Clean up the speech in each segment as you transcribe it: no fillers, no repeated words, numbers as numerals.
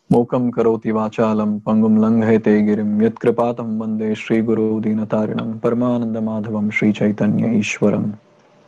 Mokam karoti vachalam pangum langhete girim yatkripatam vande Shri Guru Dinatarinam Paramananda Madhavam Shri Chaitanya Ishwaram.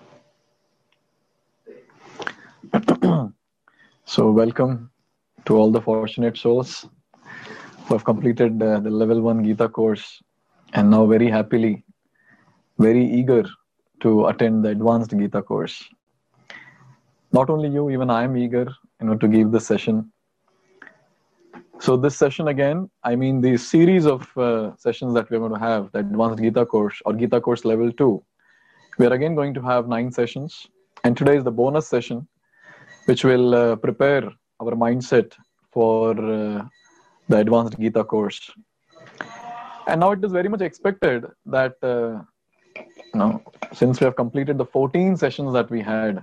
So welcome to all the fortunate souls who have completed the level 1 Gita course and now very happily, very eager to attend the advanced Gita course. Not only you, even I am eager, to give this session. So this session again, the series of sessions that we're going to have, the advanced Gita course or Gita course level 2, we are again going to have 9 sessions. And today is the bonus session, which will prepare our mindset for the advanced Gita course. And now it is very much expected that, since we have completed the 14 sessions that we had,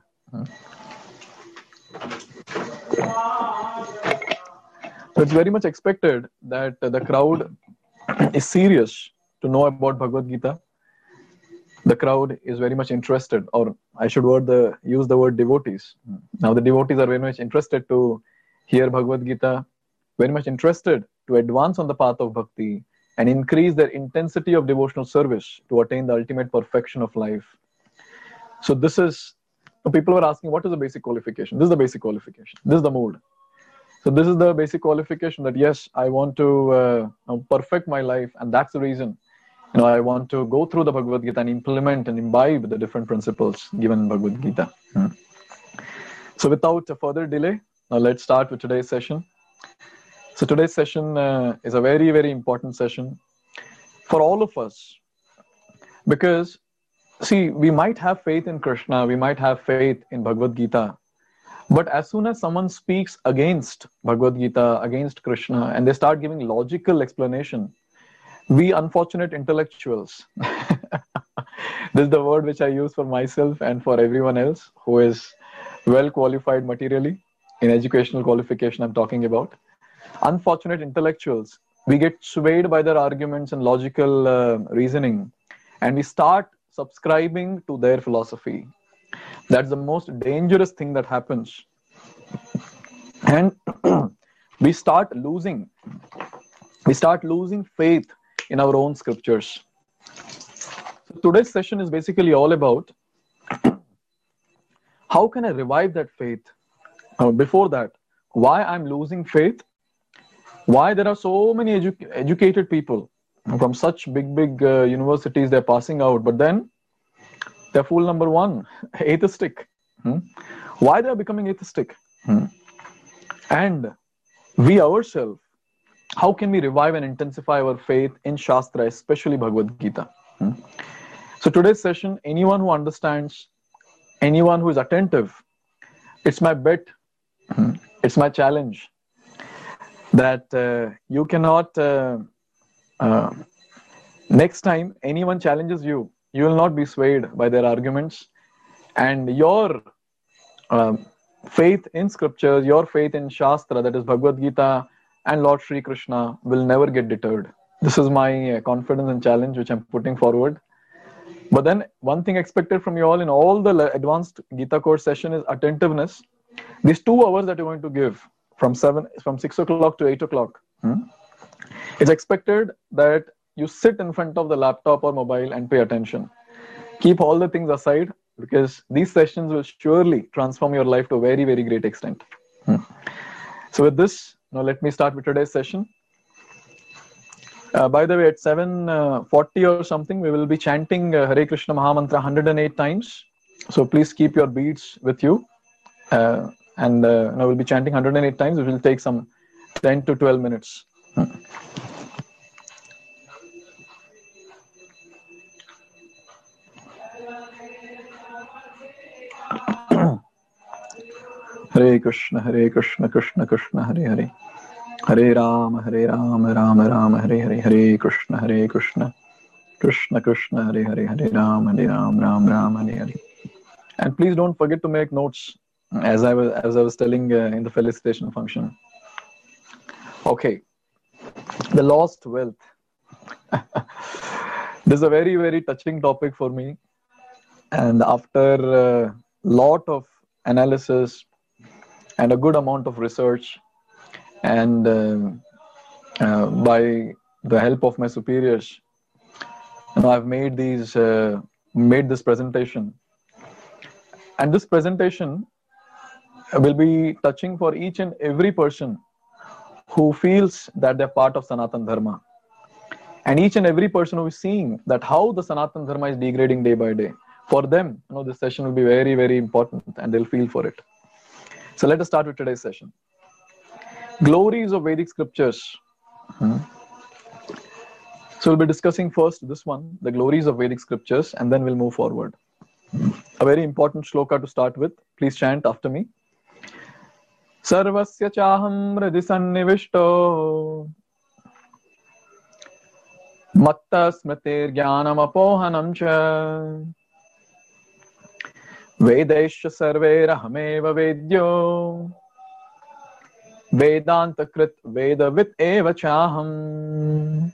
so it's very much expected that the crowd is serious to know about Bhagavad Gita. The crowd is very much interested, or I should use the word devotees. Now the devotees are very much interested to hear Bhagavad Gita, very much interested to advance on the path of bhakti and increase their intensity of devotional service to attain the ultimate perfection of life. So this is, people were asking, what is the basic qualification? This is the basic qualification. This is the mood. So this is the basic qualification that yes, I want to perfect my life, and that's the reason. I want to go through the Bhagavad Gita and implement and imbibe the different principles given in Bhagavad Gita. So without further delay, now let's start with today's session. So today's session is a very, very important session for all of us. Because, see, we might have faith in Krishna, we might have faith in Bhagavad Gita, but as soon as someone speaks against Bhagavad Gita, against Krishna, and they start giving logical explanation, we unfortunate intellectuals, this is the word which I use for myself and for everyone else who is well qualified materially, in educational qualification I'm talking about. Unfortunate intellectuals, we get swayed by their arguments and logical reasoning, and we start subscribing to their philosophy. That's the most dangerous thing that happens. And we start losing faith in our own scriptures. So today's session is basically all about how can I revive that faith? Before that, why I'm losing faith, why there are so many educated people from such big universities, they're passing out, but then they're fool number one, atheistic. Why they are becoming atheistic? And we ourselves, how can we revive and intensify our faith in Shastra, especially Bhagavad Gita? So today's session, anyone who understands, anyone who is attentive, it's my bet, it's my challenge that you cannot, next time anyone challenges you, you will not be swayed by their arguments, and your faith in scriptures, your faith in Shastra, that is Bhagavad Gita and Lord Shri Krishna, will never get deterred. This is my confidence and challenge which I'm putting forward. But then one thing expected from you all in all the advanced Gita course session is attentiveness. These 2 hours that you're going to give from 6 o'clock to 8 o'clock, it's expected that you sit in front of the laptop or mobile and pay attention. Keep all the things aside, because these sessions will surely transform your life to a very, very great extent. So with this, now let me start with today's session. By the way, at 7:40 or something, we will be chanting Hare Krishna Mahamantra 108 times. So please keep your beads with you. And we'll be chanting 108 times. It will take some 10 to 12 minutes. Hare Krishna, Krishna Krishna, Hare Hare. Hare Rama, Rama Rama, Hare Hare. Hare Krishna, Krishna Krishna, Hare Hare. Hare Rama, Rama Hare Hare. And please don't forget to make notes, as I was telling in the felicitation function. Okay, the lost wealth. This is a very, very touching topic for me. And after a lot of analysis and a good amount of research and by the help of my superiors, I've made this presentation, and this presentation will be touching for each and every person who feels that they're part of Sanatan Dharma, and each and every person who is seeing that how the Sanatan Dharma is degrading day by day. For them, this session will be very, very important, and they'll feel for it. So let us start with today's session. Glories of Vedic scriptures. So we'll be discussing first this one, the glories of Vedic scriptures, and then we'll move forward. A very important shloka to start with. Please chant after me. Sarvasya chaham hridhi sannivishto matta smritir jnanam apohanam cha vedaisya sarverahameva vedyo vedanta krit vedavit eva chaham.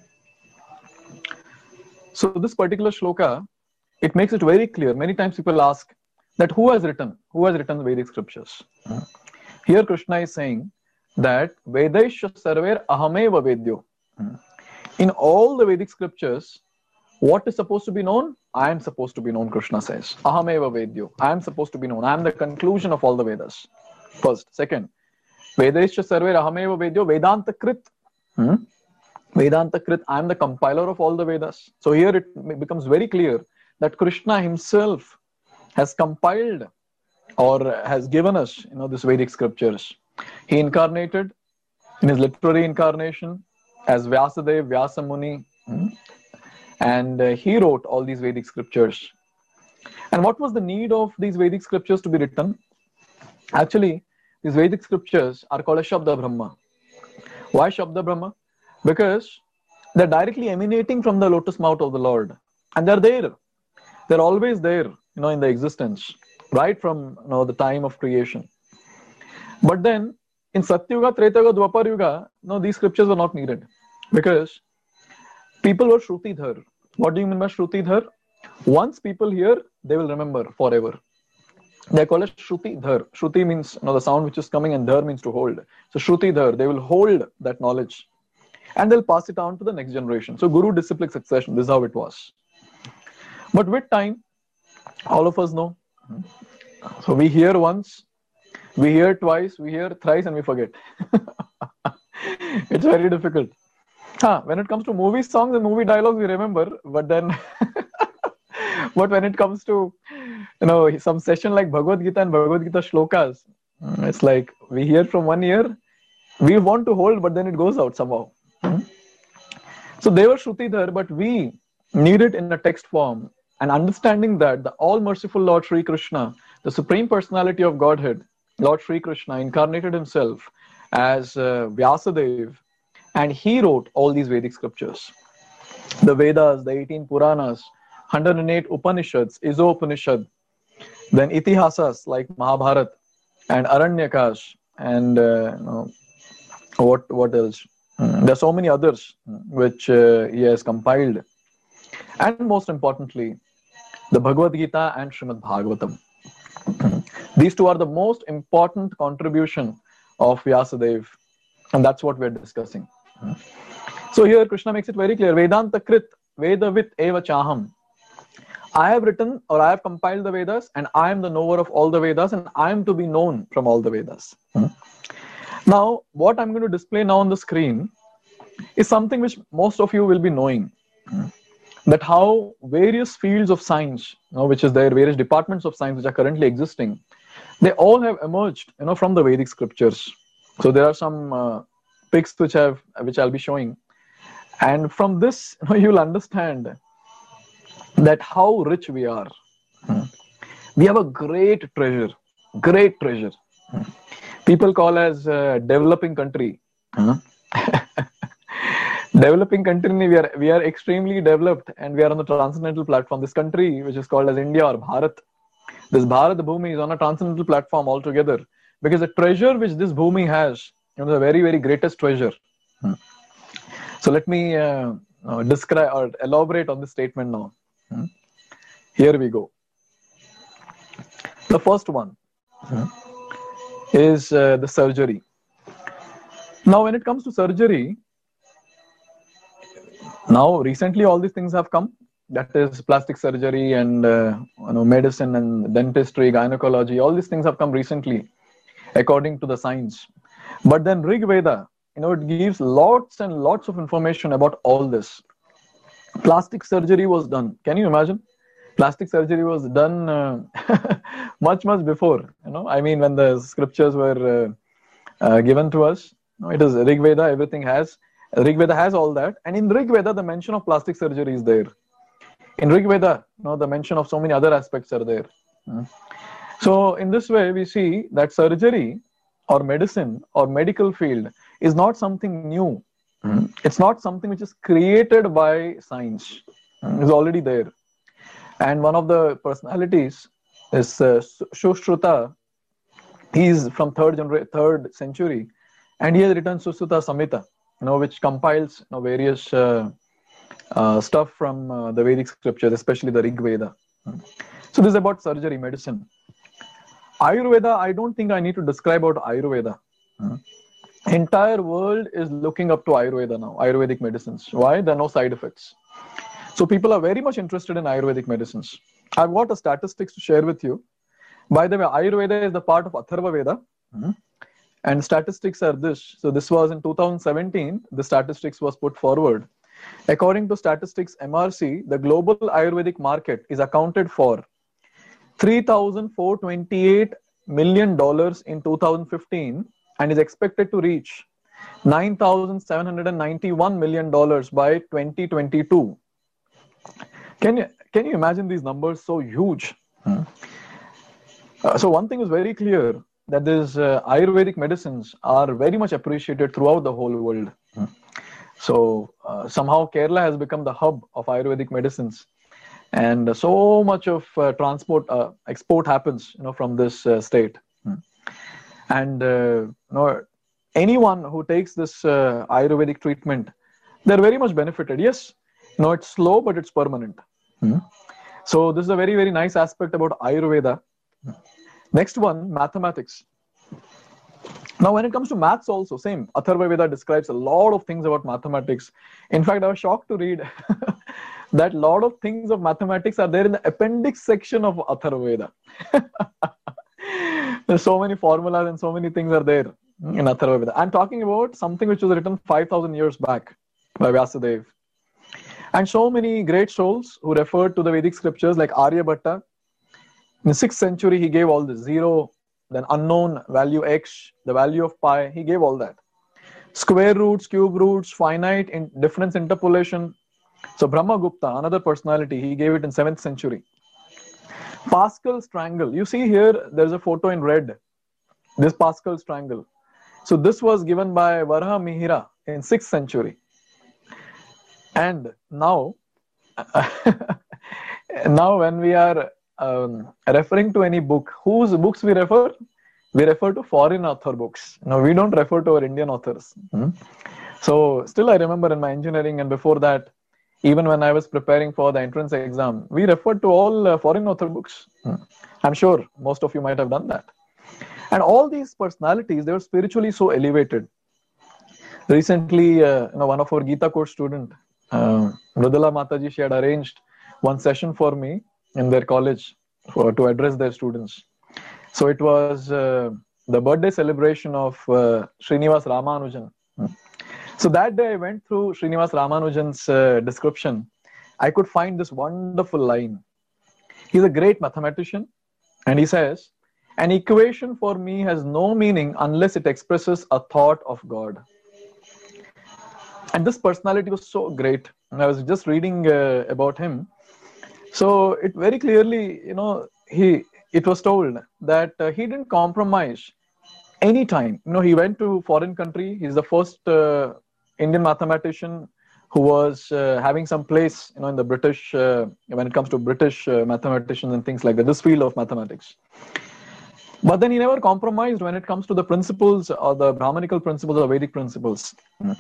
So this particular shloka, it makes it very clear. Many times people ask that who has written the Vedic scriptures? Here Krishna is saying that Vedaisya sarver ahameva vedyo. In all the Vedic scriptures, what is supposed to be known? I am supposed to be known, Krishna says. Ahameva vedyo. I am supposed to be known. I am the conclusion of all the Vedas. First. Second, Vedaisya sarver ahameva vedyo Vedanta krit. Vedanta krit, I am the compiler of all the Vedas. So here it becomes very clear that Krishna himself has compiled or has given us, this Vedic scriptures. He incarnated in his literary incarnation as Vyasadeva, Vyasa Muni, and he wrote all these Vedic scriptures. And what was the need of these Vedic scriptures to be written? Actually, these Vedic scriptures are called as Shabda Brahma. Why Shabda Brahma? Because they're directly emanating from the lotus mouth of the Lord. And they're there. They're always there, in the existence, right from the time of creation. But then, in Satyuga, Tretayuga, Dwapar Yuga, these scriptures were not needed. Because people were Shrutidhar. What do you mean by Shrutidhar? Once people hear, they will remember forever. They call it Shrutidhar. Shruti means the sound which is coming, and Dhar means to hold. So Shrutidhar, they will hold that knowledge. And they'll pass it on to the next generation. So Guru disciplic succession, this is how it was. But with time, all of us know. So we hear once, we hear twice, we hear thrice, and we forget. It's very difficult. When it comes to movie songs and movie dialogues, we remember. But then, but when it comes to some session like Bhagavad Gita and Bhagavad Gita shlokas, it's like we hear from 1 year, we want to hold, but then it goes out somehow. So they were Shrutidhar, but we need it in a text form. And understanding that the all-merciful Lord Sri Krishna, the Supreme Personality of Godhead, Lord Sri Krishna, incarnated himself as Vyasadeva, and he wrote all these Vedic scriptures. The Vedas, the 18 Puranas, 108 Upanishads, Iso-Upanishad, then Itihasas like Mahabharata and Aranyakas, and what else? There are so many others which he has compiled. And most importantly, the Bhagavad Gita and Srimad Bhagavatam. These two are the most important contribution of Vyasadeva, and that's what we're discussing. So here Krishna makes it very clear, Vedanta Krit, Vedavit Eva Chaham. I have written or I have compiled the Vedas, and I am the knower of all the Vedas, and I am to be known from all the Vedas. Now, what I'm going to display now on the screen is something which most of you will be knowing. That how various fields of science, which is there, various departments of science which are currently existing, they all have emerged, from the Vedic scriptures. So there are some pics which I'll be showing, and from this, you'll understand that how rich we are. We have a great treasure. People call us developing country. Developing country, we are extremely developed, and we are on the transcendental platform. This country, which is called as India or Bharat, this Bharat Bhumi is on a transcendental platform altogether, because the treasure which this Bhumi has, the very, very greatest treasure. So let me describe or elaborate on this statement now. Here we go. The first one is the surgery. Now, when it comes to surgery, now recently all these things have come. That is plastic surgery and medicine and dentistry, gynecology. All these things have come recently, according to the science. But then Rig Veda, it gives lots and lots of information about all this. Plastic surgery was done. Can you imagine? Plastic surgery was done much before. I mean, when the scriptures were given to us, it is Rig Veda. Everything has Rig Veda has all that, and in Rig Veda, the mention of plastic surgery is there. In Rig Veda, the mention of so many other aspects are there. So in this way, we see that surgery or medicine or medical field is not something new. It's not something which is created by science. It's already there. And one of the personalities is Sushruta. He is from third century, and he has written Sushruta Samhita, which compiles various stuff from the Vedic scriptures, especially the Rig Veda. So this is about surgery, medicine. Ayurveda, I don't think I need to describe about Ayurveda. Entire world is looking up to Ayurveda now, Ayurvedic medicines. Why? There are no side effects. So people are very much interested in Ayurvedic medicines. I've got a statistics to share with you. By the way, Ayurveda is the part of Atharva Veda. And statistics are this. So this was in 2017, the statistics was put forward. According to statistics MRC, the global Ayurvedic market is accounted for $3,428 million in 2015 and is expected to reach $9,791 million by 2022. Can you imagine these numbers? So huge. So one thing is very clear, that these Ayurvedic medicines are very much appreciated throughout the whole world. So somehow Kerala has become the hub of Ayurvedic medicines, and so much of export happens, from this state. And anyone who takes this Ayurvedic treatment, they're very much benefited. Yes, it's slow, but it's permanent. So this is a very, very nice aspect about Ayurveda. Next one, mathematics. Now, when it comes to maths also, same. Atharva Veda describes a lot of things about mathematics. In fact, I was shocked to read that a lot of things of mathematics are there in the appendix section of Atharva Veda. There's so many formulas and so many things are there in Atharva Veda. I'm talking about something which was written 5,000 years back by Vyasadeva. And so many great souls who referred to the Vedic scriptures, like Aryabhatta. In the 6th century, he gave all this: 0, then unknown value x, the value of pi, he gave all that. Square roots, cube roots, finite difference interpolation. So Brahmagupta, another personality, he gave it in 7th century. Pascal's triangle. You see here, there's a photo in red. This Pascal's triangle. So this was given by Varaha Mihira in 6th century. And now, now when we are referring to any book, whose books we refer? We refer to foreign author books. We don't refer to our Indian authors. So still I remember in my engineering and before that, even when I was preparing for the entrance exam, we referred to all foreign author books. I'm sure most of you might have done that. And all these personalities, they were spiritually so elevated. Recently, one of our Gita course student, Mridula Mataji, she had arranged one session for me in their college to address their students. So it was the birthday celebration of Srinivas Ramanujan. So that day I went through Srinivas Ramanujan's description. I could find this wonderful line. He's a great mathematician, and he says, "An equation for me has no meaning unless it expresses a thought of God." And this personality was so great. And I was just reading about him. So it very clearly, it was told that he didn't compromise any time. He went to foreign country. He's the first Indian mathematician who was having some place, in the British, when it comes to British mathematicians and things like that, this field of mathematics. But then he never compromised when it comes to the principles or the Brahmanical principles or Vedic principles.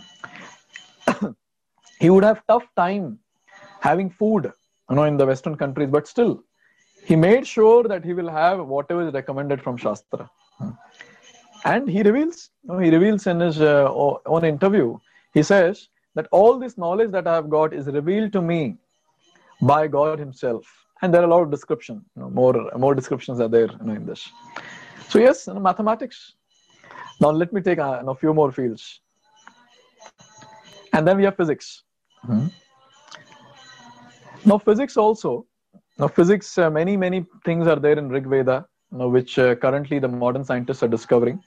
He would have tough time having food, in the Western countries, but still, he made sure that he will have whatever is recommended from Shastra. And he reveals in his own interview, he says that all this knowledge that I have got is revealed to me by God Himself. And there are a lot of description, more descriptions are there, in this. So yes, mathematics. Now let me take a few more fields, and then we have physics. Now physics also. Now physics, many things are there in Rig Veda, which currently the modern scientists are discovering.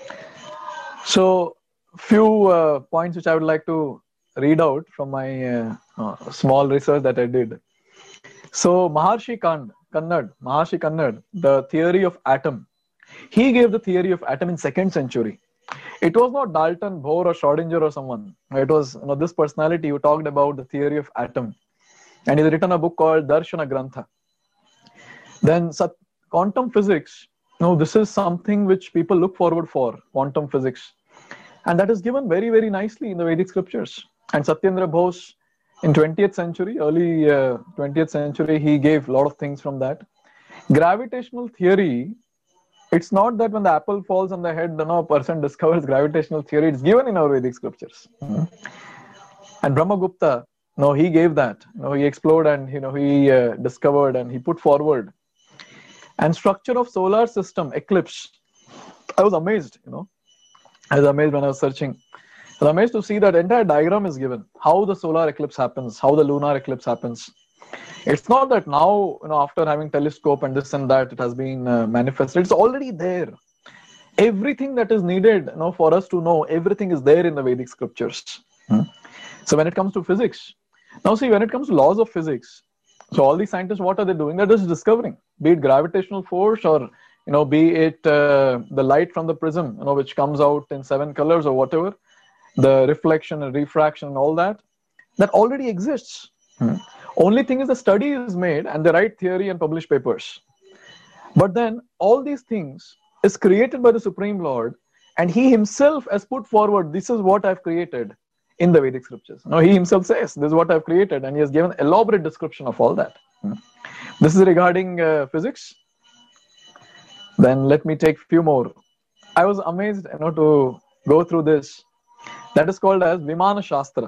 So few points which I would like to read out from my small research that I did. So Maharshi Kannad, the theory of atom. He gave the theory of atom in 2nd century. It was not Dalton, Bohr, or Schrodinger or someone. It was this personality who talked about the theory of atom. And he's written a book called Darshana Grantha. Then quantum physics, this is something which people look forward for, quantum physics. And that is given very, very nicely in the Vedic scriptures. And Satyendra Bose in 20th century, early 20th century, he gave a lot of things from that. Gravitational theory, it's not that when the apple falls on the head, a person discovers gravitational theory. It's given in our Vedic scriptures. And Brahmagupta, he gave that. He explored and he discovered and he put forward. And structure of solar system, eclipse. I was amazed, I was amazed when I was searching. I was amazed to see that entire diagram is given. How the solar eclipse happens, how the lunar eclipse happens. It's not that now, after having telescope and this and that, it has been manifested. It's already there. Everything that is needed, for us to know, everything is there in the Vedic scriptures. So when it comes to physics, now see, when it comes to laws of physics, so all these scientists, what are they doing? They're just discovering, be it gravitational force or, be it the light from the prism, which comes out in 7 colors or whatever, the reflection and refraction and all that already exists. Only thing is the study is made and they write theory and publish papers. But then all these things is created by the Supreme Lord, and He Himself has put forward, this is what I've created in the Vedic scriptures. He Himself says, this is what I've created, and He has given elaborate description of all that. This is regarding physics. Then let me take few more. I was amazed, to go through this. That is called as Vimana Shastra.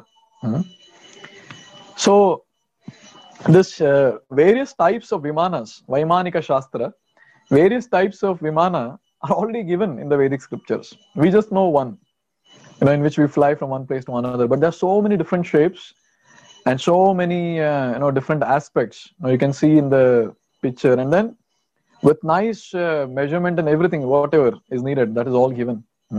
So this various types of Vimanas, Vaimanika Shastra, various types of Vimana are already given in the Vedic scriptures. We just know one, in which we fly from one place to another. But there are so many different shapes and so many, different aspects. You can see in the picture, and then with nice measurement and everything, whatever is needed, that is all given.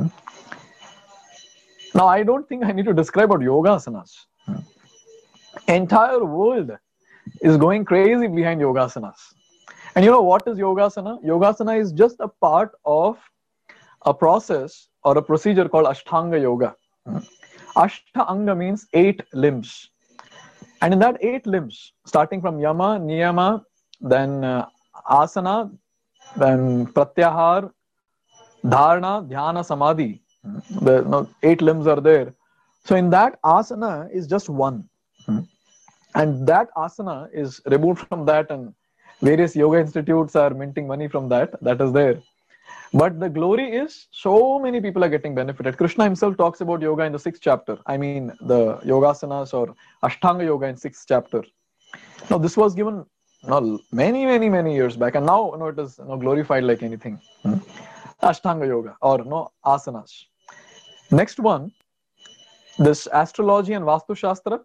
Now, I don't think I need to describe about yogasanas. Entire world is going crazy behind yogasanas. And what is yogasana? Yogasana is just a part of a process or a procedure called Ashtanga Yoga. Ashtanga means 8 limbs. And in that 8 limbs, starting from Yama, Niyama, then Asana, then Pratyahar, Dharana, Dhyana, Samadhi. The 8 limbs are there. So in that asana is just one. And that asana is removed from that, and various yoga institutes are minting money from that. That is there. But the glory is so many people are getting benefited. Krishna himself talks about yoga in the 6th chapter. I mean the yogasanas or Ashtanga Yoga in 6th chapter. Now this was given many years back, and now it is glorified like anything. Ashtanga Yoga or asanas. Next one, this astrology and Vastu Shastra.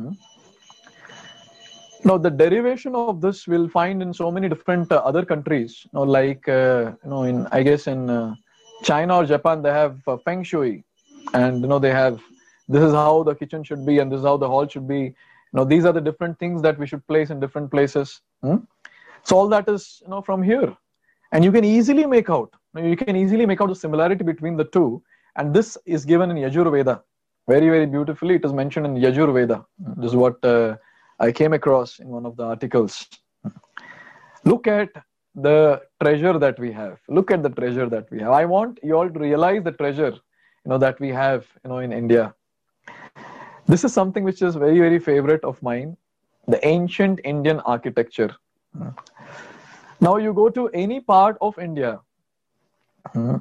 Now the derivation of this we'll find in so many different other countries. Like in I guess in China or Japan they have Feng Shui, and they have, this is how the kitchen should be and this is how the hall should be. These are the different things that we should place in different places. So all that is from here, and you can easily make out. The similarity between the two, and this is given in Yajur Veda very, very beautifully. It is mentioned in Yajur Veda. This is what I came across in one of the articles. Look at the treasure that we have. I want you all to realize the treasure, that we have, in India. This is something which is very, very favorite of mine. The ancient Indian architecture. Now you go to any part of India,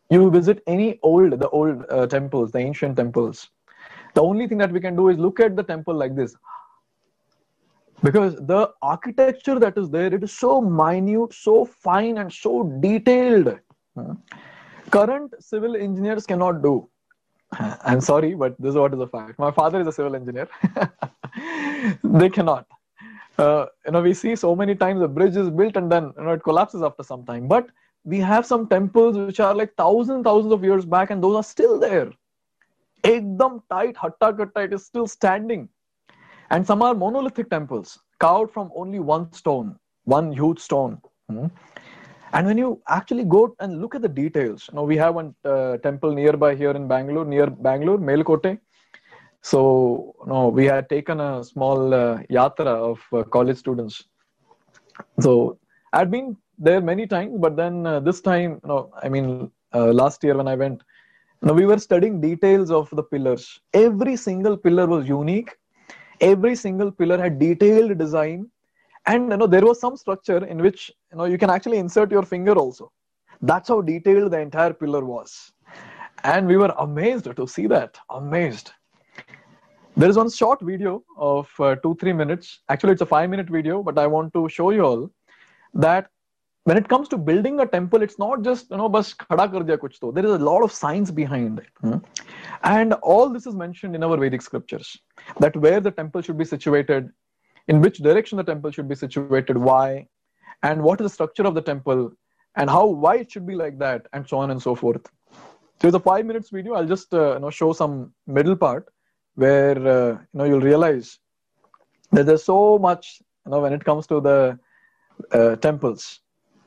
You visit any the old temples, the ancient temples. The only thing that we can do is look at the temple like this, because the architecture that is there, it is so minute, so fine, and so detailed. Current civil engineers cannot do. I'm sorry, but this is what is a fact. My father is a civil engineer. They cannot. We see so many times a bridge is built and then it collapses after some time. But we have some temples which are like thousands of years back, and those are still there. Ekdam tight, hatta katta, it is still standing. And some are monolithic temples, carved from only one stone, one huge stone. And when you actually go and look at the details, we have one temple nearby here in Bangalore, near Bangalore, Melkote. So, we had taken a small yatra of college students. So, I'd been there many times, but then this time, last year when I went, we were studying details of the pillars. Every single pillar was unique. Every single pillar had detailed design. And there was some structure in which you can actually insert your finger also. That's how detailed the entire pillar was. And we were amazed to see that. Amazed. There is one short video of 2-3 minutes. Actually, it's a 5-minute video, but I want to show you all that when it comes to building a temple, it's not just bas khada kar diya kuch to. There is a lot of science behind it. And all this is mentioned in our Vedic scriptures, that where the temple should be situated, in which direction the temple should be situated, why, and what is the structure of the temple, and why it should be like that, and so on and so forth. So it's a 5 minutes video. I'll just show some middle part where you'll realize that there's so much when it comes to the temples.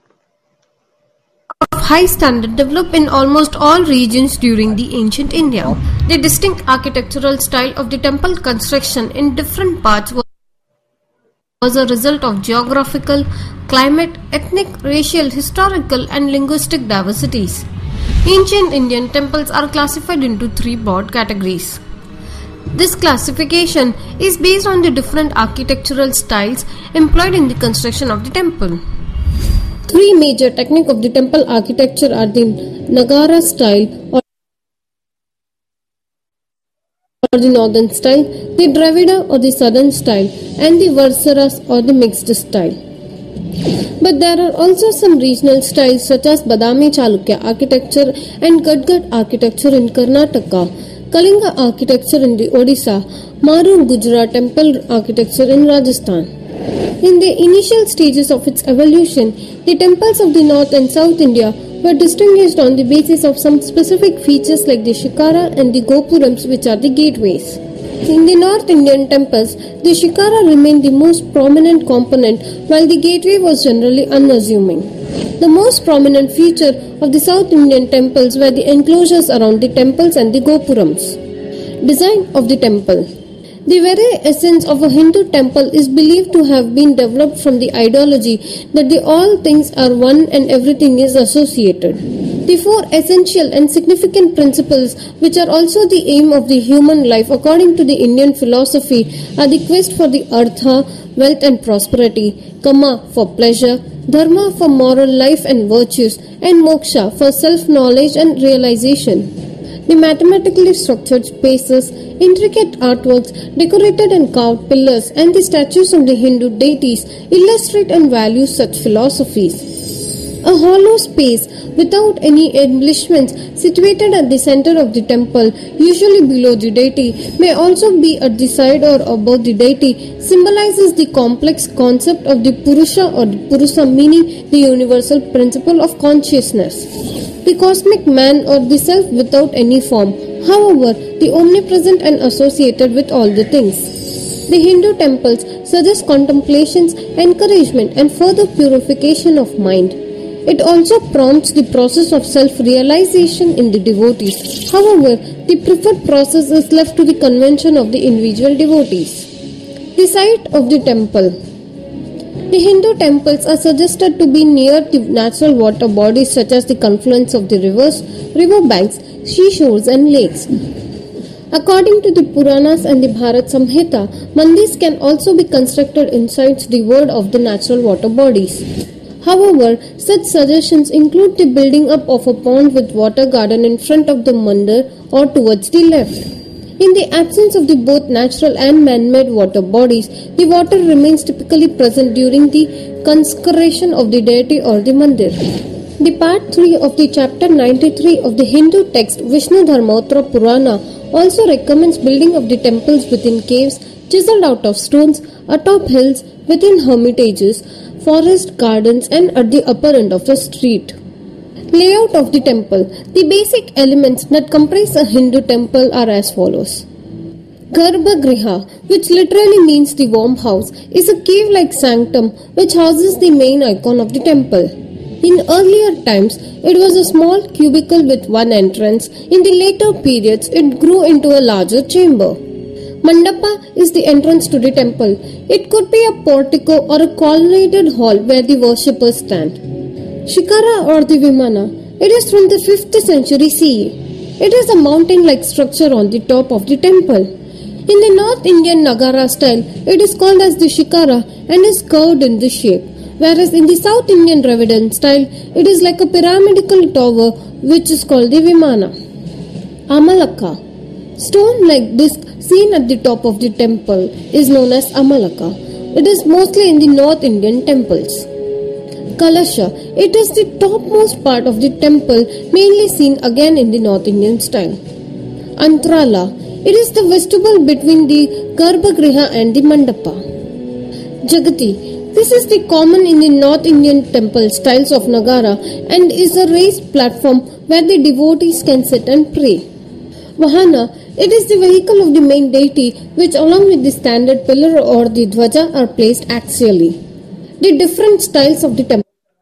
High standard developed in almost all regions during the ancient India. The distinct architectural style of the temple construction in different parts was a result of geographical, climate, ethnic, racial, historical, and linguistic diversities. Ancient Indian temples are classified into 3 broad categories. This classification is based on the different architectural styles employed in the construction of the temple. 3 major techniques of the temple architecture are the Nagara style or the northern style, the Dravida or the southern style, and the Varsaras or the mixed style. But there are also some regional styles such as Badami Chalukya architecture and Gadgad architecture in Karnataka, Kalinga architecture in the Odisha, Marur Gujarat temple architecture in Rajasthan. In the initial stages of its evolution, the temples of the North and South India were distinguished on the basis of some specific features like the Shikara and the Gopurams, which are the gateways. In the North Indian temples, the Shikara remained the most prominent component, while the gateway was generally unassuming. The most prominent feature of the South Indian temples were the enclosures around the temples and the Gopurams. Design of the temple. The very essence of a Hindu temple is believed to have been developed from the ideology that all things are one and everything is associated. The 4 essential and significant principles, which are also the aim of the human life according to the Indian philosophy, are the quest for the artha, wealth and prosperity, kama for pleasure, dharma for moral life and virtues, and moksha for self-knowledge and realization. The mathematically structured spaces, intricate artworks, decorated and carved pillars, and the statues of the Hindu deities illustrate and value such philosophies. A hollow space without any embellishments situated at the center of the temple, usually below the deity, may also be at the side or above the deity, symbolizes the complex concept of the Purusha or the Purusa, meaning the universal principle of consciousness. The cosmic man or the self without any form, however, the omnipresent and associated with all the things. The Hindu temples suggest contemplations, encouragement and further purification of mind. It also prompts the process of self-realization in the devotees. However, the preferred process is left to the convention of the individual devotees. The site of the temple. The Hindu temples are suggested to be near the natural water bodies such as the confluence of the rivers, river banks, seashores and lakes. According to the Puranas and the Bharat Samhita, mandis can also be constructed inside the world of the natural water bodies. However, such suggestions include the building up of a pond with water garden in front of the mandir or towards the left. In the absence of the both natural and man-made water bodies, the water remains typically present during the consecration of the deity or the mandir. The part 3 of the chapter 93 of the Hindu text Vishnu Dharmottara Purana also recommends building of the temples within caves chiseled out of stones, atop hills, within hermitages, forest gardens and at the upper end of the street. Layout of the temple. The basic elements that comprise a Hindu temple are as follows. Garbhagriha, which literally means the warm house, is a cave-like sanctum which houses the main icon of the temple. In earlier times, it was a small cubicle with one entrance. In the later periods, it grew into a larger chamber. Mandapa is the entrance to the temple. It could be a portico or a colonnaded hall where the worshippers stand. Shikara or the Vimana. It is from the 5th century CE. It is a mountain-like structure on the top of the temple. In the North Indian Nagara style, it is called as the Shikara and is curved in the shape. Whereas in the South Indian Dravidian style, it is like a pyramidical tower which is called the Vimana. Amalaka. Stone-like disc seen at the top of the temple is known as Amalaka. It is mostly in the North Indian temples. Kalasha. It is the topmost part of the temple, mainly seen again in the North Indian style. Antrala. It is the vestibule between the Garbhagriha and the Mandapa. Jagati. This is the common in the North Indian temple styles of Nagara and is a raised platform where the devotees can sit and pray. Vahana. It is the vehicle of the main deity which along with the standard pillar or the dhwaja are placed axially. The different styles of the temple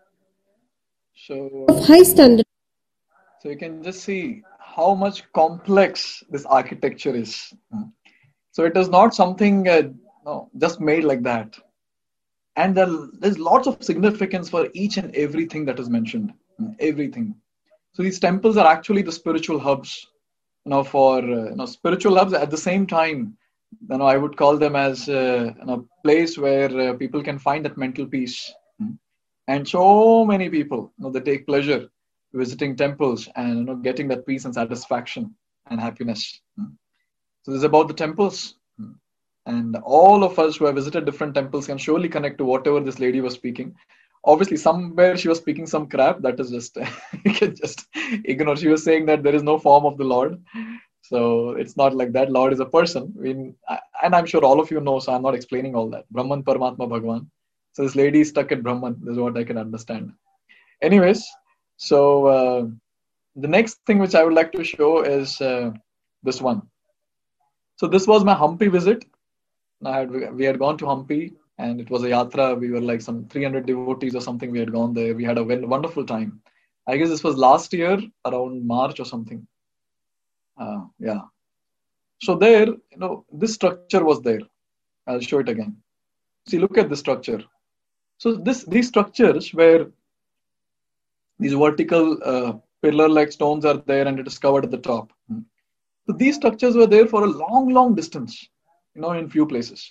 of high standard. So you can just see how much complex this architecture is. So it is not something just made like that. And there's lots of significance for each and everything that is mentioned. Everything. So these temples are actually the spiritual hubs. For spiritual hubs at the same time. I would call them as a place where people can find that mental peace. And so many people, they take pleasure visiting temples and getting that peace and satisfaction and happiness. So this is about the temples. And all of us who have visited different temples can surely connect to whatever this lady was speaking. Obviously, somewhere she was speaking some crap. That is just, you can just ignore. She was saying that there is no form of the Lord. So it's not like that. Lord is a person. And I'm sure all of you know, so I'm not explaining all that. Brahman, Paramatma, Bhagwan. So this lady is stuck at Brahman. This is what I can understand. Anyways, so the next thing which I would like to show is this one. So this was my Hampi visit. We had gone to Hampi and it was a yatra. We were like some 300 devotees or something. We had gone there. We had a wonderful time. I guess this was last year around March or something. Yeah. So there, this structure was there. I'll show it again. See, look at the structure. So these structures where these vertical pillar-like stones are there and it is covered at the top. So these structures were there for a long, long distance, in few places.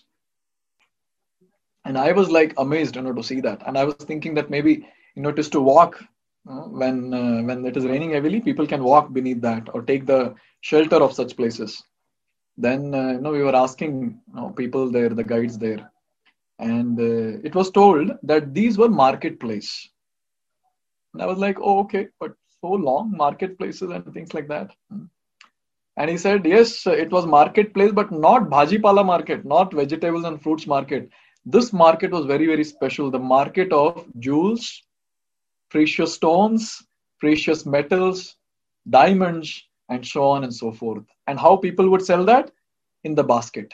And I was like amazed, to see that. And I was thinking that maybe, it is to walk when it is raining heavily, people can walk beneath that or take the shelter of such places. Then, we were asking people there, the guides there. And it was told that these were marketplace. And I was like, oh, okay, but so long marketplaces and things like that. And he said, yes, it was marketplace, but not Bhajipala market, not vegetables and fruits market. This market was very, very special. The market of jewels, precious stones, precious metals, diamonds, and so on and so forth. And how people would sell that? In the basket.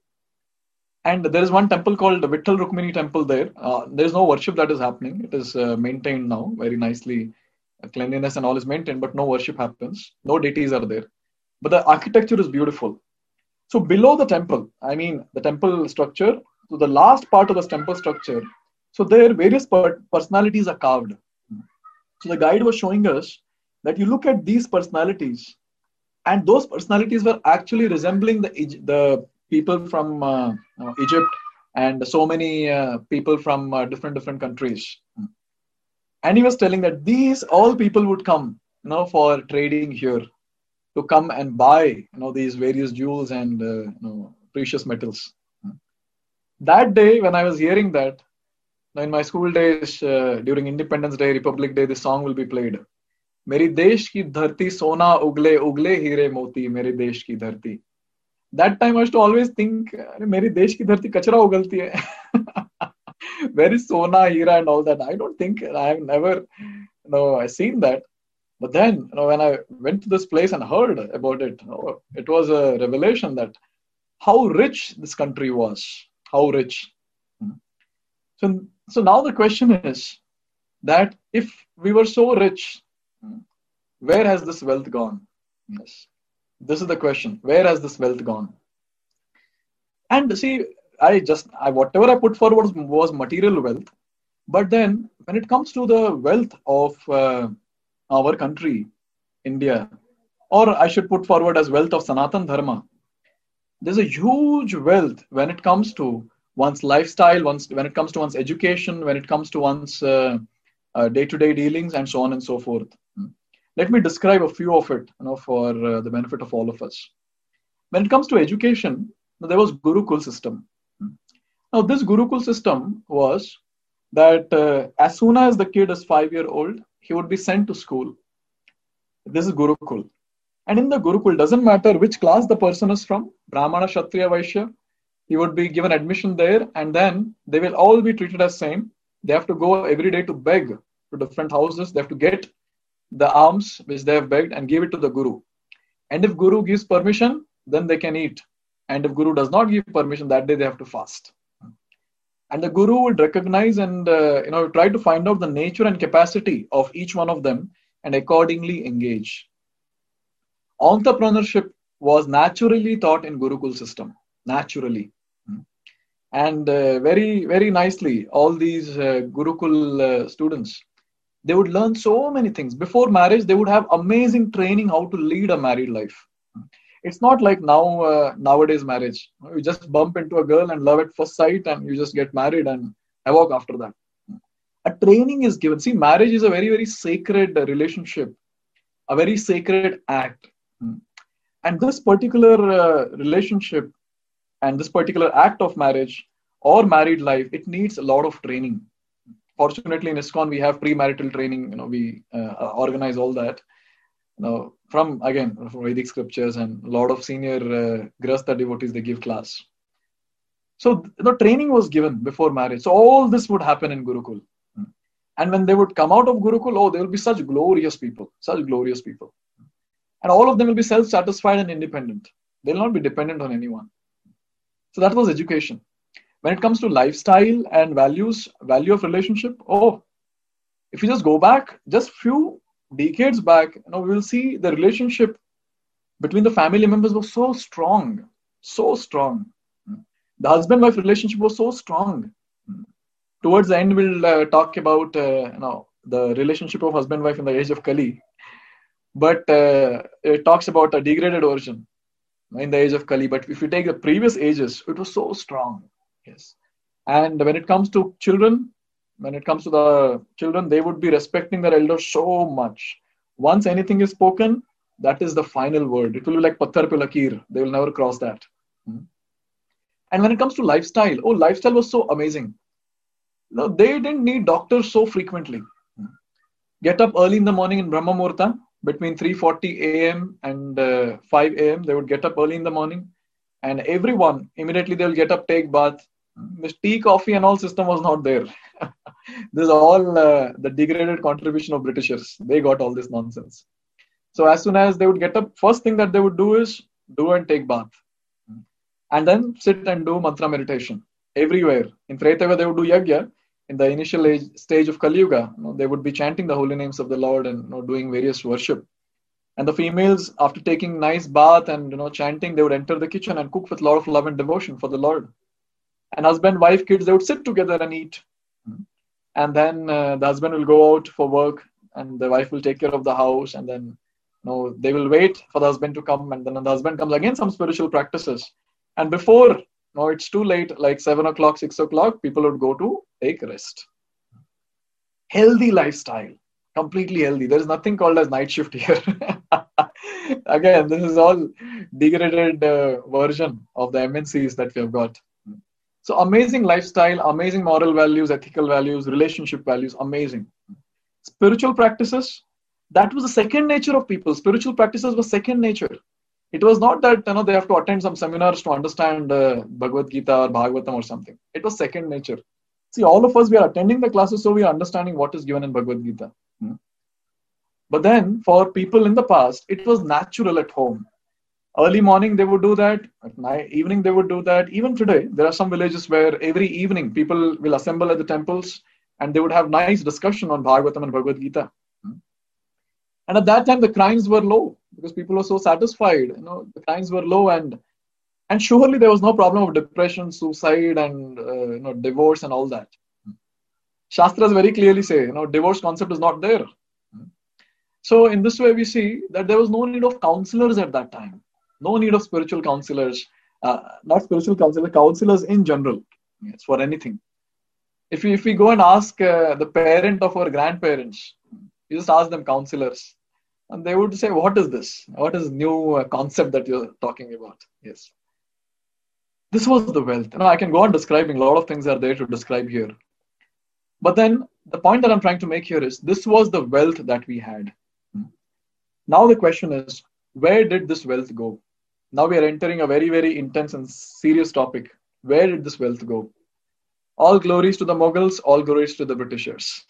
And there is one temple called the Vitthal Rukmini temple there. There is no worship that is happening. It is maintained now very nicely. Cleanliness and all is maintained, but no worship happens. No deities are there. But the architecture is beautiful. So below the temple, the temple structure, so the last part of the temple structure, so there various personalities are carved. So the guide was showing us that you look at these personalities, and those personalities were actually resembling the people from Egypt and so many people from different countries. And he was telling that these all people would come, for trading here, to come and buy, these various jewels and precious metals. That day, when I was hearing that, in my school days, during Independence Day, Republic Day, this song will be played. मेरी देश की धरती सोना उगले उगले हीरे मोती मेरे देश की धरती. That time I used to always think, मेरी देश की धरती कचरा उगलती है. Very sona, hira, and all that. I don't think I have never, seen that. But then, when I went to this place and heard about it, it was a revelation that how rich this country was. How rich. So now the question is that if we were so rich, where has this wealth gone? Yes. This is the question. Where has this wealth gone? And see, whatever I put forward was material wealth. But then when it comes to the wealth of our country, India, or I should put forward as wealth of Sanatan Dharma, there's a huge wealth when it comes to one's lifestyle, when it comes to one's education, when it comes to one's day-to-day dealings, and so on and so forth. Let me describe a few of it, for the benefit of all of us. When it comes to education, there was Gurukul system. Now, this Gurukul system was that as soon as the kid is 5 years old, he would be sent to school. This is Gurukul. And in the Gurukul, doesn't matter which class the person is from, Brahmana, Kshatriya, Vaishya, he would be given admission there, and then they will all be treated as same. They have to go every day to beg to different houses. They have to get the alms which they have begged and give it to the Guru. And if Guru gives permission, then they can eat. And if Guru does not give permission, that day they have to fast. And the Guru would recognize and try to find out the nature and capacity of each one of them and accordingly engage. Entrepreneurship was naturally taught in Gurukul system. Naturally. And very, very nicely, all these Gurukul students, they would learn so many things. Before marriage, they would have amazing training how to lead a married life. It's not like nowadays marriage. You just bump into a girl and love at first sight and you just get married and walk after that. A training is given. See, marriage is a very, very sacred relationship, a very sacred act. And this particular relationship and this particular act of marriage or married life, it needs a lot of training. Fortunately, in ISKCON, we have premarital training. We organize all that. From Vedic scriptures, and a lot of senior Grihastha devotees, they give class. So the training was given before marriage. So all this would happen in Gurukul. And when they would come out of Gurukul, they will be such glorious people. And all of them will be self-satisfied and independent. They will not be dependent on anyone. So that was education. When it comes to lifestyle and values, value of relationship, if you just go back, just few decades back, we will see the relationship between the family members was so strong. The husband-wife relationship was so strong. Towards the end, we'll talk about the relationship of husband-wife in the age of Kali. But it talks about a degraded version in the age of Kali. But if you take the previous ages, it was so strong. Yes. And when it comes to children, they would be respecting their elders so much. Once anything is spoken, that is the final word. It will be like Patthar pe Lakir. They will never cross that. And when it comes to lifestyle, lifestyle was so amazing. They didn't need doctors so frequently. Get up early in the morning in Brahma Muhurta, between 3:40 a.m. and 5 a.m. They would get up early in the morning. And everyone, immediately they'll get up, take bath. This tea, coffee and all system was not there. This is all the degraded contribution of Britishers. They got all this nonsense. So as soon as they would get up, first thing that they would do is do and take bath. And then sit and do mantra meditation everywhere. In Treta Yuga, they would do yagya. In the initial stage of Kali Yuga, they would be chanting the holy names of the Lord and doing various worship. And the females, after taking nice bath and chanting, they would enter the kitchen and cook with a lot of love and devotion for the Lord. And husband, wife, kids, they would sit together and eat. And then the husband will go out for work and the wife will take care of the house. And then they will wait for the husband to come. And then when the husband comes, again some spiritual practices. And before it's too late, like 7 o'clock, 6 o'clock, people would go to take rest. healthy lifestyle, completely healthy. There is nothing called as night shift here. Again, this is all degraded version of the MNCs that we have got. So amazing lifestyle, amazing moral values, ethical values, relationship values, amazing. Spiritual practices, that was the second nature of people. Spiritual practices was second nature. It was not that they have to attend some seminars to understand Bhagavad Gita or Bhagavatam or something. It was second nature. See, all of us, we are attending the classes, so we are understanding what is given in Bhagavad Gita. But then for people in the past, it was natural at home. Early morning they would do that, at night, evening they would do that. Even today, there are some villages where every evening people will assemble at the temples and they would have nice discussion on Bhagavatam and Bhagavad Gita. And at that time, the crimes were low because people were so satisfied. The crimes were low, and surely there was no problem of depression, suicide, and divorce and all that. Shastras very clearly say, divorce concept is not there. So in this way, we see that there was no need of counselors at that time. No need of spiritual counselors, not spiritual counselors, counselors in general, yes, for anything. If we go and ask the parent of our grandparents, you just ask them counselors, and they would say, what is this? What is new concept that you're talking about? Yes. This was the wealth. I can go on describing, a lot of things are there to describe here. But then the point that I'm trying to make here is, this was the wealth that we had. Now the question is, where did this wealth go? Now we are entering a very, very intense and serious topic. Where did this wealth go? All glories to the Mughals, all glories to the Britishers.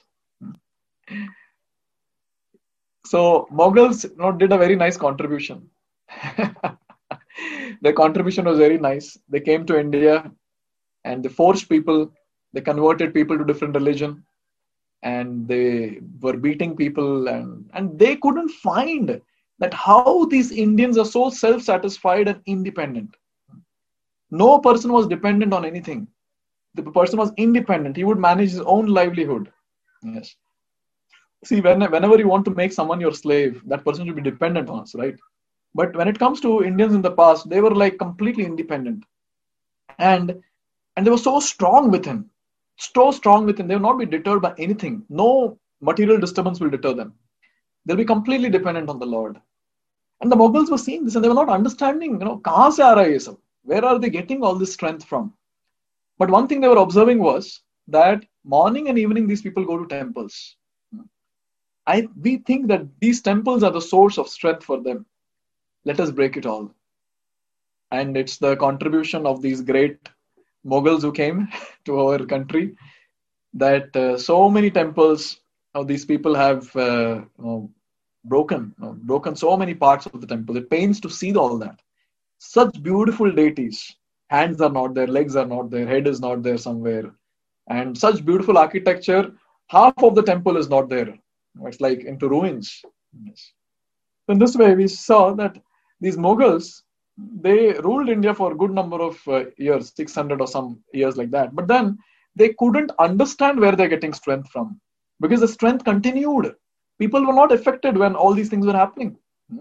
So Mughals did a very nice contribution. Their contribution was very nice. They came to India and they forced people, they converted people to different religion, and they were beating people, and they couldn't find that how these Indians are so self-satisfied and independent. No person was dependent on anything. The person was independent. He would manage his own livelihood. Yes. See, whenever you want to make someone your slave, that person should be dependent on us, right? But when it comes to Indians in the past, they were like completely independent. And they were so strong with him. So strong with him. They will not be deterred by anything. No material disturbance will deter them. They'll be completely dependent on the Lord. And the Mughals were seeing this and they were not understanding, kahan se aa raha hai ye sab? Where are they getting all this strength from? But one thing they were observing was that morning and evening these people go to temples. We think that these temples are the source of strength for them. Let us break it all. And it's the contribution of these great Mughals who came to our country that so many temples these people have broken so many parts of the temple. It pains to see all that. Such beautiful deities. Hands are not there, legs are not there, head is not there somewhere. And such beautiful architecture, half of the temple is not there. It's like into ruins. Yes. In this way, we saw that these Mughals, they ruled India for a good number of years, 600 or some years like that. But then they couldn't understand where they're getting strength from because the strength continued. People were not affected when all these things were happening.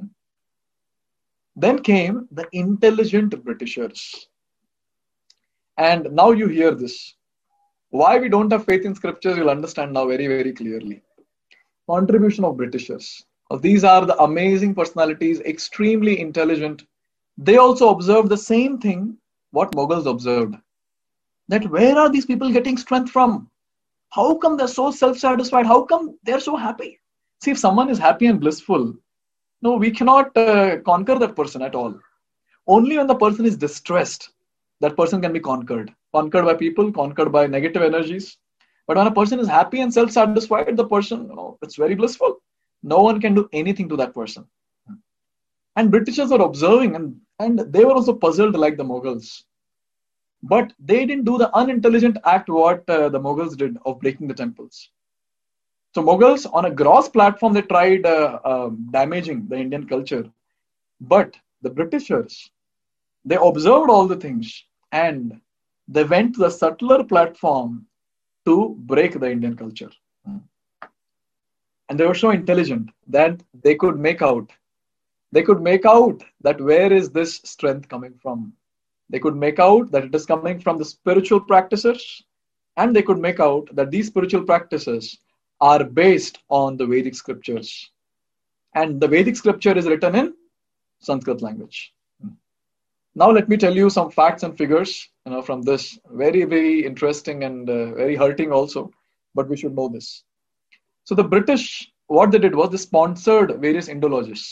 Then came the intelligent Britishers. And now you hear this. Why we don't have faith in scriptures, you'll understand now very, very clearly. Contribution of Britishers. These are the amazing personalities, extremely intelligent. They also observed the same thing what Mughals observed. That where are these people getting strength from? How come they're so self-satisfied? How come they're so happy? See, if someone is happy and blissful, no, we cannot conquer that person at all. Only when the person is distressed, that person can be conquered. Conquered by people, conquered by negative energies. But when a person is happy and self-satisfied, the person, it's very blissful. No one can do anything to that person. And Britishers were observing and they were also puzzled like the Mughals. But they didn't do the unintelligent act what the Mughals did of breaking the temples. So Mughals on a gross platform, they tried damaging the Indian culture. But the Britishers, they observed all the things and they went to the subtler platform to break the Indian culture. And they were so intelligent that they could make out that where is this strength coming from. They could make out that it is coming from the spiritual practices, and they could make out that these spiritual practices are based on the Vedic scriptures. And the Vedic scripture is written in Sanskrit language. Now let me tell you some facts and figures, from this. Very, very interesting and very hurting also, but we should know this. So the British, what they did was they sponsored various Indologists.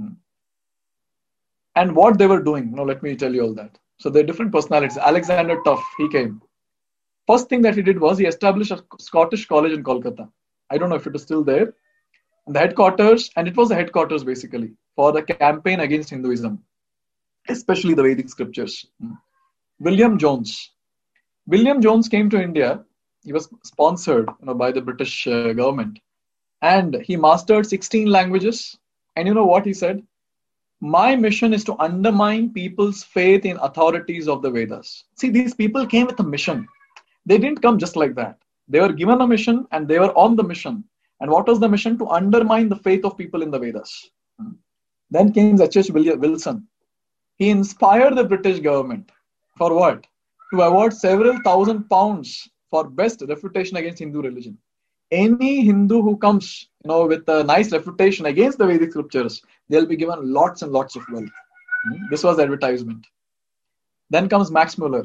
And what they were doing, let me tell you all that. So there are different personalities. Alexander Tuff, he came. First thing that he did was he established a Scottish college in Kolkata. I don't know if it is still there. And the headquarters, and it was the headquarters basically, for the campaign against Hinduism, especially the Vedic scriptures. William Jones. William Jones came to India. He was sponsored by the British government. And he mastered 16 languages. And you know what he said? My mission is to undermine people's faith in authorities of the Vedas. See, these people came with a mission. They didn't come just like that. They were given a mission and they were on the mission. And what was the mission? To undermine the faith of people in the Vedas. Then came H.H. Wilson. He inspired the British government. For what? To award several £1,000 for best refutation against Hindu religion. Any Hindu who comes, with a nice refutation against the Vedic scriptures, they'll be given lots and lots of wealth. This was the advertisement. Then comes Max Muller.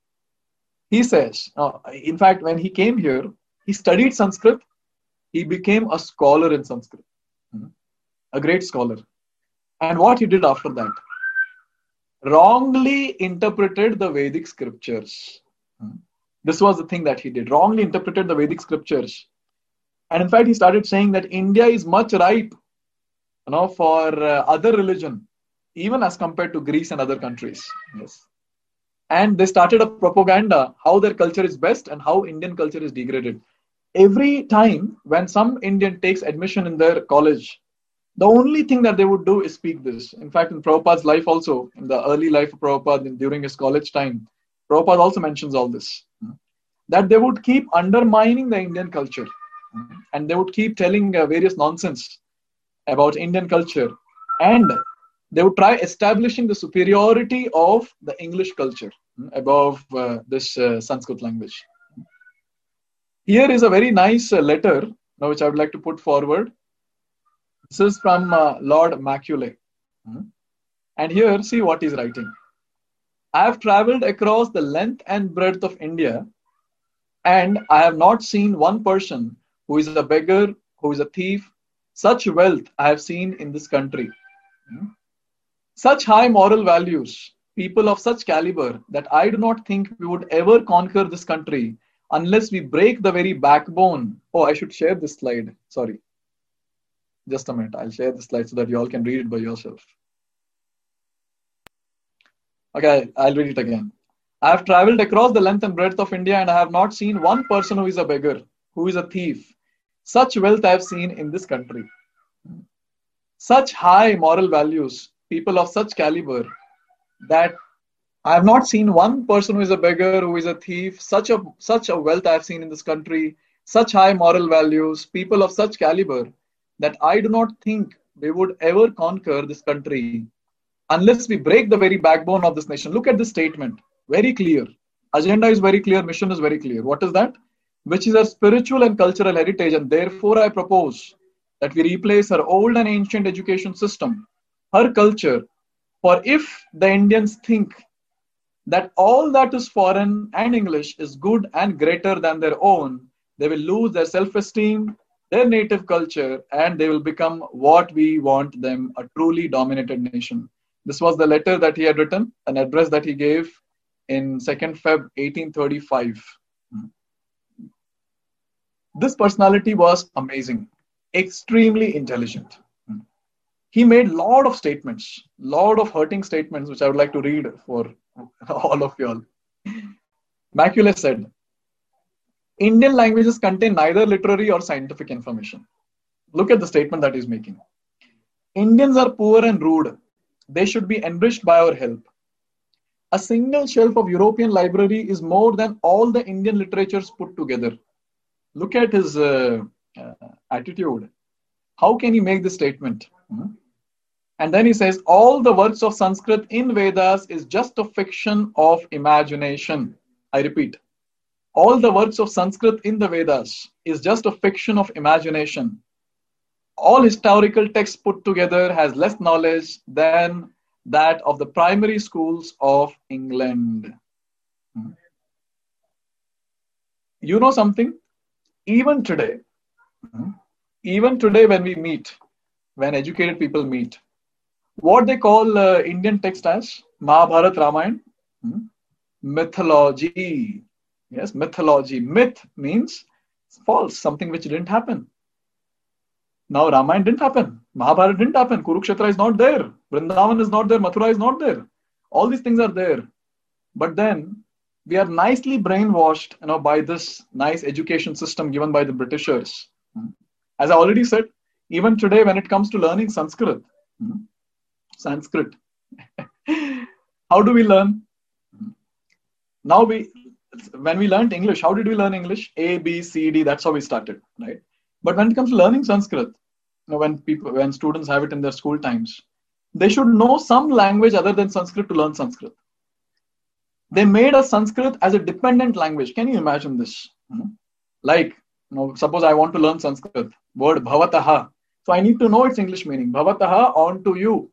He says, in fact, when he came here, he studied Sanskrit. He became a scholar in Sanskrit, a great scholar. And what he did after that? Wrongly interpreted the Vedic scriptures. This was the thing that he did. Wrongly interpreted the Vedic scriptures. And in fact, he started saying that India is much ripe, for other religion, even as compared to Greece and other countries. Yes. And they started a propaganda, how their culture is best and how Indian culture is degraded. Every time when some Indian takes admission in their college, the only thing that they would do is speak this. In fact, in Prabhupada's life also, in the early life of Prabhupada, during his college time, Prabhupada also mentions all this. That they would keep undermining the Indian culture. And they would keep telling various nonsense about Indian culture. And they would try establishing the superiority of the English culture above this Sanskrit language. Here is a very nice letter, which I would like to put forward. This is from Lord Macaulay. And here, see what he's writing. I have traveled across the length and breadth of India, and I have not seen one person who is a beggar, who is a thief. Such wealth I have seen in this country. Such high moral values, people of such caliber, that I do not think we would ever conquer this country unless we break the very backbone. Oh, I should share this slide. Sorry. Just a minute. I'll share the slide so that you all can read it by yourself. Okay, I'll read it again. I have traveled across the length and breadth of India, and I have not seen one person who is a beggar, who is a thief. Such wealth I have seen in this country. Such high moral values, people of such caliber, that I have not seen one person who is a beggar, who is a thief. Such a wealth I have seen in this country. Such high moral values, people of such caliber, that I do not think we would ever conquer this country unless we break the very backbone of this nation. Look at this statement. Very clear. Agenda is very clear. Mission is very clear. What is that? Which is our spiritual and cultural heritage. And therefore, I propose that we replace her old and ancient education system, her culture. For if the Indians think that all that is foreign and English is good and greater than their own, they will lose their self-esteem, their native culture, and they will become what we want them, a truly dominated nation. This was the letter that he had written, an address that he gave in 2nd Feb 1835. This personality was amazing, extremely intelligent. He made a lot of statements, lot of hurting statements, which I would like to read for all of you all. Macaulay said, Indian languages contain neither literary or scientific information. Look at the statement that he's making. Indians are poor and rude. They should be enriched by our help. A single shelf of European library is more than all the Indian literatures put together. Look at his attitude. How can he make this statement? And then he says, all the works of Sanskrit in Vedas is just a fiction of imagination. I repeat, All the works of Sanskrit in the Vedas is just a fiction of imagination. All historical texts put together has less knowledge than that of the primary schools of England. You know something? Even today, when we meet, when educated people meet, what they call Indian text as Mahabharat, Ramayana, mythology. Yes, mythology. Myth means false, something which didn't happen. Now, Ramayana didn't happen. Mahabharata didn't happen. Kurukshetra is not there. Vrindavan is not there. Mathura is not there. All these things are there. But then we are nicely brainwashed, by this nice education system given by the Britishers. As I already said, even today when it comes to learning Sanskrit, how do we learn? Now when we learned English, how did we learn English? A, B, C, D, that's how we started, right? But when it comes to learning Sanskrit, when students have it in their school times, they should know some language other than Sanskrit to learn Sanskrit. They made a Sanskrit as a dependent language. Can you imagine this? Like, suppose I want to learn Sanskrit, word bhavataha. So I need to know its English meaning. Bhavataha, on to you.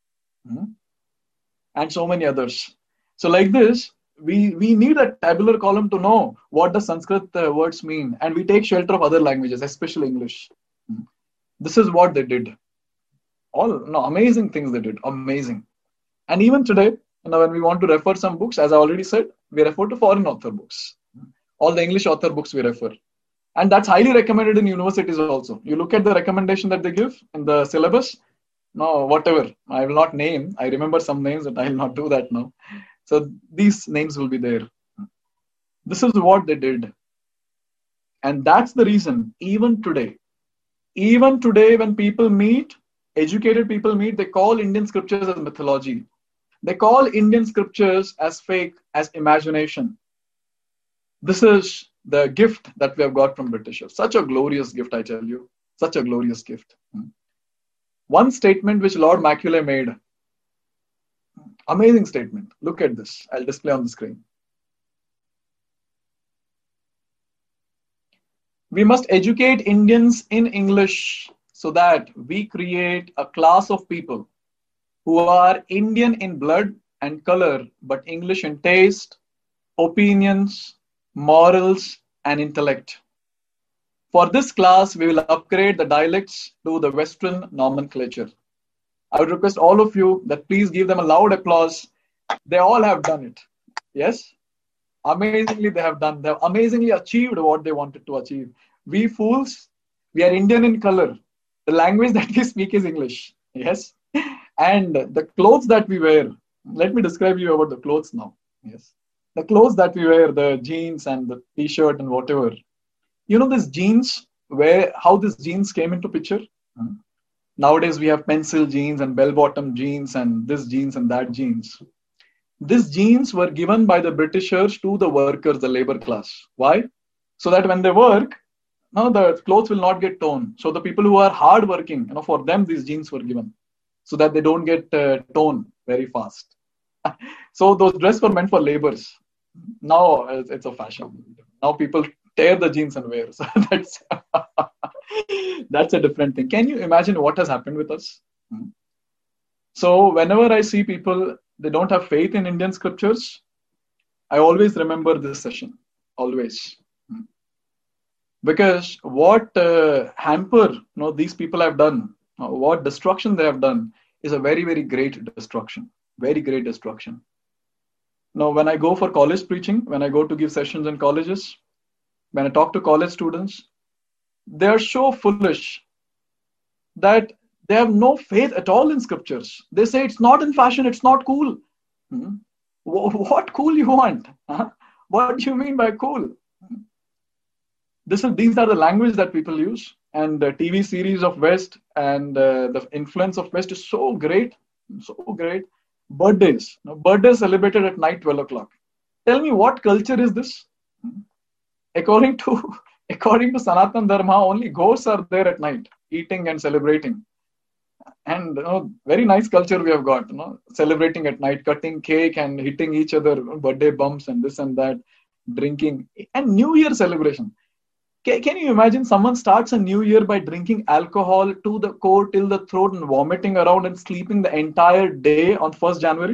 And so many others. So like this, we need a tabular column to know what the Sanskrit words mean. And we take shelter of other languages, especially English. This is what they did. Amazing things they did. Amazing. And even today, when we want to refer some books, as I already said, we refer to foreign author books. All the English author books we refer. And that's highly recommended in universities also. You look at the recommendation that they give in the syllabus. Whatever. I will not name. I remember some names, but I will not do that now. So these names will be there. This is what they did. And that's the reason, even today when people meet, educated people meet, they call Indian scriptures as mythology. They call Indian scriptures as fake, as imagination. This is the gift that we have got from Britishers. Such a glorious gift, I tell you. Such a glorious gift. One statement which Lord Macaulay made. Amazing statement. Look at this. I'll display on the screen. We must educate Indians in English so that we create a class of people who are Indian in blood and color, but English in taste, opinions, morals, and intellect. For this class, we will upgrade the dialects to the Western nomenclature. I would request all of you that please give them a loud applause. They all have done it. Yes? Amazingly, they have done. They have amazingly achieved what they wanted to achieve. We fools, we are Indian in color. The language that we speak is English. Yes? And the clothes that we wear, let me describe you about the clothes now. Yes. The clothes that we wear, the jeans and the t-shirt and whatever. You know this jeans, how this jeans came into picture? Nowadays we have pencil jeans and bell-bottom jeans and this jeans and that jeans. These jeans were given by the Britishers to the workers, the labor class. Why? So that when they work, the clothes will not get torn. So the people who are hardworking, for them these jeans were given, so that they don't get torn very fast. So those dresses were meant for laborers. Now it's a fashion. Now people tear the jeans and wear. So that's a different thing. Can you imagine what has happened with us? So whenever I see people, they don't have faith in Indian scriptures, I always remember this session. Always. Because what hamper these people have done, what destruction they have done is a very, very great destruction. Very great destruction. Now, when I go for college preaching, when I go to give sessions in colleges, when I talk to college students, they are so foolish that they have no faith at all in scriptures. They say it's not in fashion, it's not cool. What cool you want? What do you mean by cool? These are the language that people use. And the TV series of West and the influence of West is so great, so great. Birthdays. Birthdays celebrated at night, 12 o'clock. Tell me, what culture is this? According to Sanatana Dharma, only ghosts are there at night, eating and celebrating. And very nice culture we have got, celebrating at night, cutting cake and hitting each other, birthday bumps and this and that. drinking, and New Year celebration. Can you imagine someone starts a new year by drinking alcohol to the core till the throat and vomiting around and sleeping the entire day on 1st January?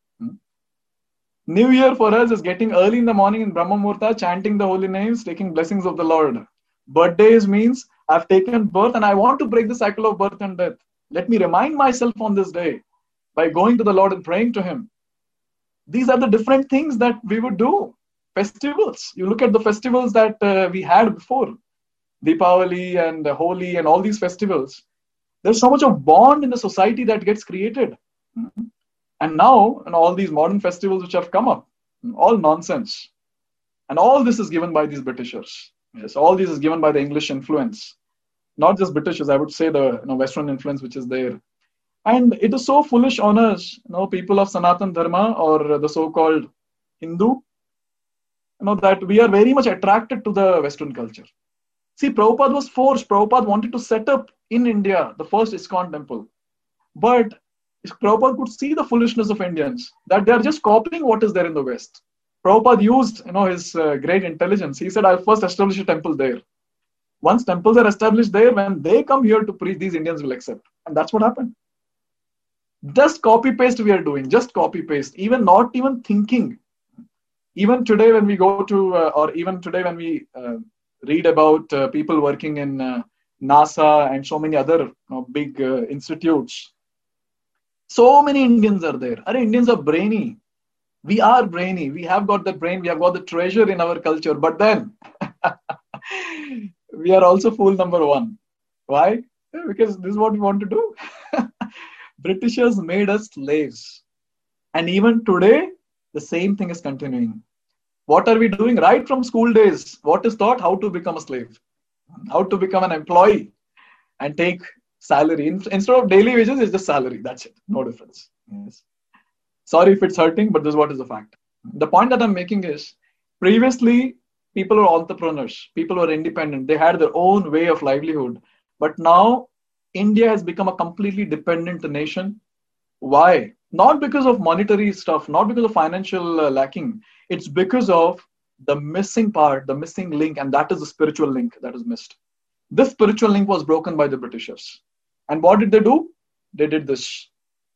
New Year for us is getting early in the morning in Brahma Muhurta, chanting the holy names, taking blessings of the Lord. Birthdays means I've taken birth and I want to break the cycle of birth and death. Let me remind myself on this day by going to the Lord and praying to Him. These are the different things that we would do. Festivals. You look at the festivals that we had before, Deepavali and Holi and all these festivals. There's so much of bond in the society that gets created. And now, all these modern festivals which have come up, all nonsense. And all this is given by these Britishers. Yes, all this is given by the English influence. Not just Britishers, I would say the Western influence which is there. And it is so foolish on us, people of Sanatan Dharma or the so-called Hindu, that we are very much attracted to the Western culture. See, Prabhupada was forced. Prabhupada wanted to set up in India the first ISKCON temple. But Prabhupada could see the foolishness of Indians, that they are just copying what is there in the West. Prabhupada used his great intelligence. He said, I'll first establish a temple there. Once temples are established there, when they come here to preach, these Indians will accept. And that's what happened. Just copy-paste we are doing, just copy-paste, not even thinking. Even today when we go to, or even today when we read about people working in NASA and so many other big institutes, so many Indians are there. Indians are brainy. We are brainy. We have got the brain. We have got the treasure in our culture. But then, we are also fool number one. Why? Because this is what we want to do. Britishers made us slaves. And even today, the same thing is continuing. What are we doing? Right from school days, what is taught? How to become a slave. How to become an employee and take salary. Instead of daily wages, it's just salary. That's it. No difference. Yes. Sorry if it's hurting, but this is what is the fact. The point that I'm making is, previously, people were entrepreneurs. People were independent. They had their own way of livelihood. But now, India has become a completely dependent nation. Why? Not because of monetary stuff, not because of financial lacking. It's because of the missing part, the missing link, and that is the spiritual link that is missed. This spiritual link was broken by the Britishers. And what did they do? They did this.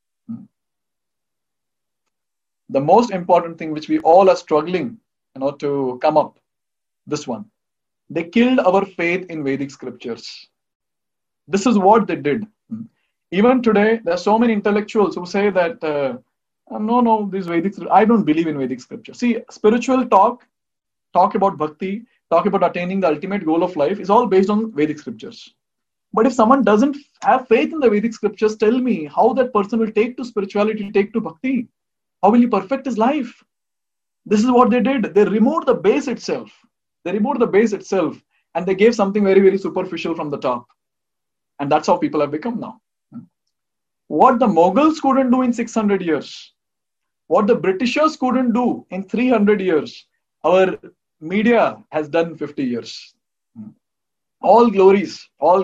The most important thing which we all are struggling to come up, this one. They killed our faith in Vedic scriptures. This is what they did. Even today, there are so many intellectuals who say that, no, these Vedic, I don't believe in Vedic scripture. See, spiritual talk about bhakti, talk about attaining the ultimate goal of life is all based on Vedic scriptures. But if someone doesn't have faith in the Vedic scriptures, tell me how that person will take to spirituality, take to bhakti. How will he perfect his life? This is what they did. They removed the base itself. And they gave something very, very superficial from the top. And that's how people have become now. What the Mughals couldn't do in 600 years, what the Britishers couldn't do in 300 years, our media has done in 50 years. All glories, to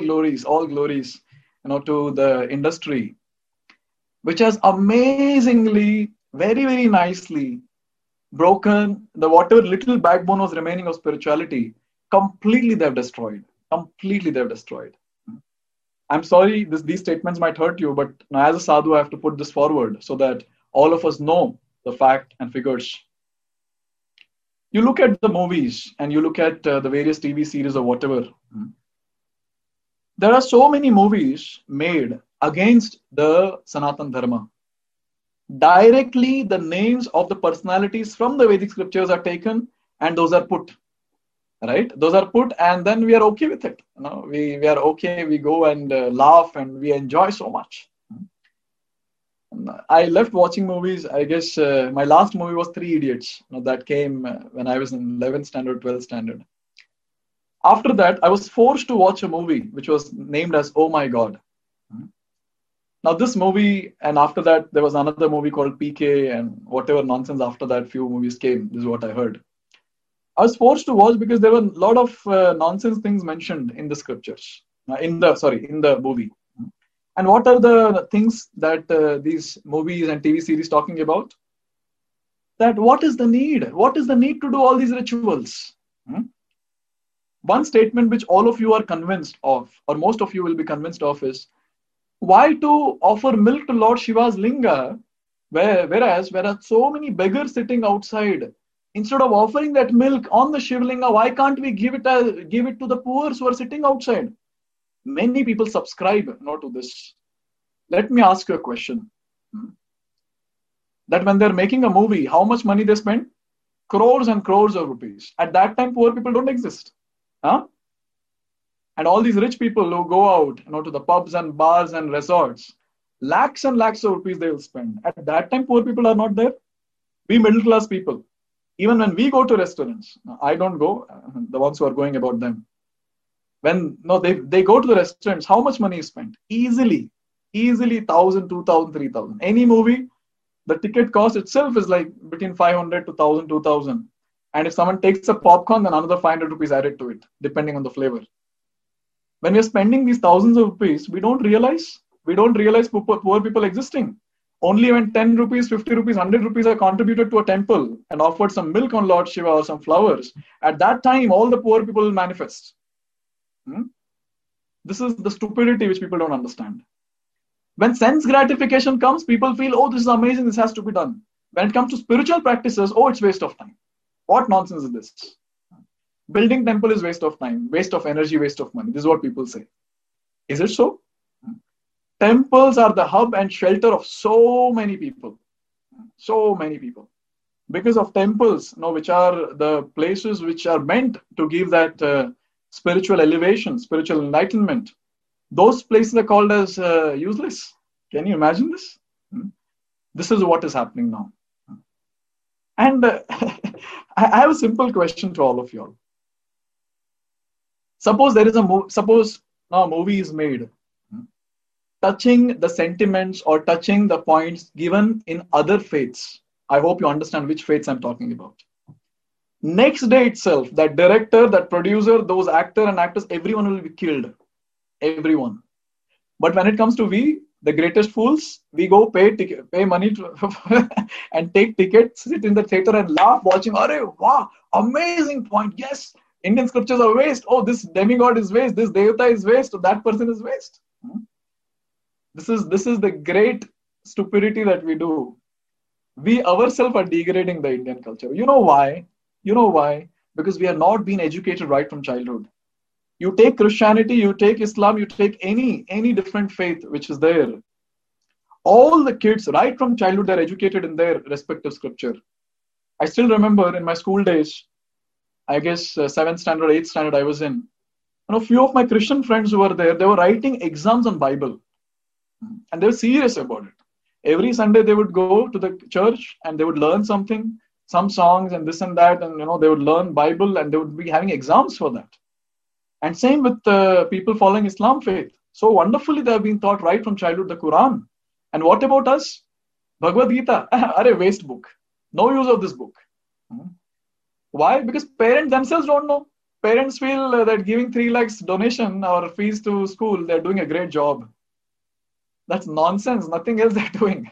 the industry, which has amazingly, very, very nicely broken the whatever little backbone was remaining of spirituality. Completely they've destroyed. I'm sorry, these statements might hurt you, but now as a sadhu, I have to put this forward so that all of us know the fact and figures. You look at the movies and you look at the various TV series or whatever. There are so many movies made against the Sanatan Dharma. Directly, the names of the personalities from the Vedic scriptures are taken and those are put. Right? Those are put and then we are okay with it. We are okay. We go and laugh and we enjoy so much. I left watching movies. I guess my last movie was Three Idiots. That came when I was in 11th standard, 12th standard. After that, I was forced to watch a movie which was named as Oh My God. Now this movie, and after that, there was another movie called PK and whatever nonsense after that, few movies came. This is what I heard. I was forced to watch because there were a lot of nonsense things mentioned in the scriptures, in the movie. And what are the things that these movies and TV series talking about? that what is the need? What is the need to do all these rituals? One statement which all of you are convinced of, or most of you will be convinced of, is why to offer milk to Lord Shiva's linga, whereas there are so many beggars sitting outside. Instead of offering that milk on the Shivlinga, why can't we give it to the poor who are sitting outside? Many people subscribe to this. Let me ask you a question. That when they're making a movie, how much money they spend? Crores and crores of rupees. At that time, poor people don't exist. And all these rich people who go out to the pubs and bars and resorts, lakhs and lakhs of rupees they will spend. At that time, poor people are not there. We middle class people, even when we go to restaurants, I don't go, the ones who are going about them. When they go to the restaurants, how much money is spent? Easily 1,000, 2,000, 3,000. Any movie, the ticket cost itself is like between 500 to 1,000, 2,000. And if someone takes a popcorn, then another 500 rupees added to it, depending on the flavor. When we're spending these thousands of rupees, we don't realize poor people existing. Only when 10 rupees, 50 rupees, 100 rupees are contributed to a temple and offered some milk on Lord Shiva or some flowers, at that time, all the poor people will manifest. This is the stupidity which people don't understand. When sense gratification comes, people feel, oh, this is amazing, this has to be done. When it comes to spiritual practices, oh, it's waste of time. What nonsense is this? Building temple is waste of time, waste of energy, waste of money. This is what people say. Is it so? Temples are the hub and shelter of so many people. So many people. Because of temples, which are the places which are meant to give that spiritual elevation, spiritual enlightenment, those places are called as useless. Can you imagine this? This is what is happening now. And I have a simple question to all of you all. Suppose there is now a movie is made touching the sentiments or touching the points given in other faiths. I hope you understand which faiths I'm talking about. Next day itself, that director, that producer, those actor and actors, everyone will be killed. Everyone. But when it comes to the greatest fools, we go pay money and take tickets, sit in the theater and laugh, watching, "Arey, wow, amazing point. Yes, Indian scriptures are waste. Oh, this demigod is waste. This devata is waste. That person is waste." This is the great stupidity that we do. We ourselves are degrading the Indian culture. You know why? Because we are not being educated right from childhood. You take Christianity, you take Islam, you take any different faith which is there. All the kids right from childhood, they're educated in their respective scripture. I still remember in my school days, I guess 7th standard, 8th standard I was in. A few of my Christian friends who were there, they were writing exams on Bible. And they were serious about it. Every Sunday they would go to the church and they would learn something, some songs and this and that. And, they would learn Bible and they would be having exams for that. And same with people following Islam faith. So wonderfully they have been taught right from childhood the Quran. And what about us? Bhagavad Gita, a waste book. No use of this book. Why? Because parents themselves don't know. Parents feel that giving 3 lakhs donation or fees to school, they're doing a great job. That's nonsense. Nothing else they're doing.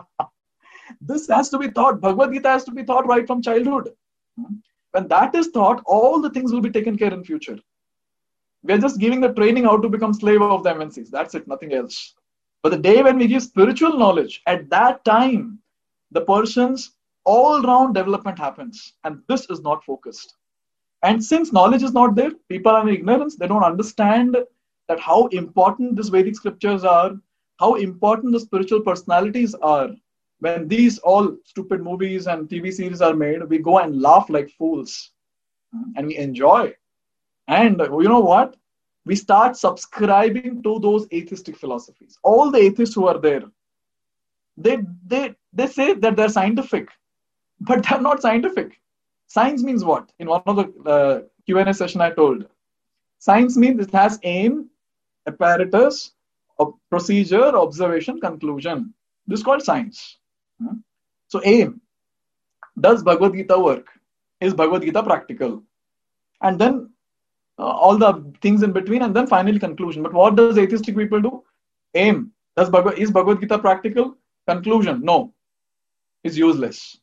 This has to be taught. Bhagavad Gita has to be taught right from childhood. When that is taught, all the things will be taken care in future. We're just giving the training how to become slave of the MNCs. That's it, nothing else. But the day when we give spiritual knowledge, at that time, the person's all-round development happens. And this is not focused. And since knowledge is not there, people are in ignorance. They don't understand that how important these Vedic scriptures are, how important the spiritual personalities are. When these all stupid movies and TV series are made, we go and laugh like fools. And we enjoy. And you know what? We start subscribing to those atheistic philosophies. All the atheists who are there, they say that they're scientific, but they're not scientific. Science means what? In one of the Q&A session I told, science means it has aim, apparatus, procedure, observation, conclusion. This is called science. So aim. Does Bhagavad Gita work? Is Bhagavad Gita practical? And then all the things in between, and then finally conclusion. But what does atheistic people do? Aim. Is Bhagavad Gita practical? Conclusion. No. It's useless.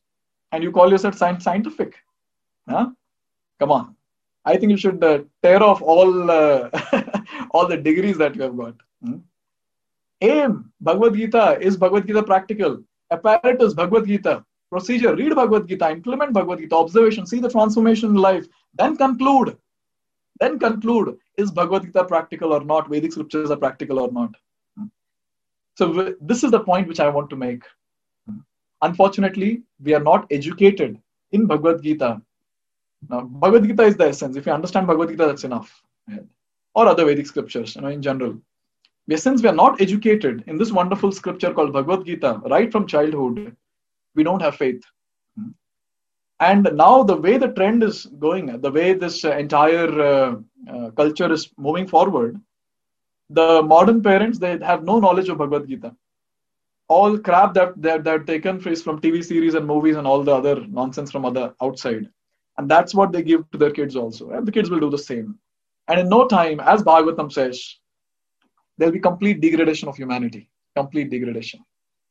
and you call yourself scientific. Huh? Come on. I think you should tear off all all the degrees that you have got. Aim, Bhagavad Gita. Is Bhagavad Gita practical? Apparatus, Bhagavad Gita. Procedure, read Bhagavad Gita, implement Bhagavad Gita, observation, see the transformation in life, then conclude. Then conclude, is Bhagavad Gita practical or not? Vedic scriptures are practical or not? So this is the point which I want to make. Unfortunately, we are not educated in Bhagavad Gita. Now, Bhagavad Gita is the essence. If you understand Bhagavad Gita, that's enough. Or other Vedic scriptures, in general. Since we are not educated in this wonderful scripture called Bhagavad Gita, right from childhood, we don't have faith. And now the way the trend is going, the way this entire culture is moving forward, the modern parents, they have no knowledge of Bhagavad Gita. All crap that they're taken is from TV series and movies and all the other nonsense from other outside. And that's what they give to their kids also. And the kids will do the same. And in no time, as Bhagavatam says, there'll be complete degradation of humanity. Complete degradation.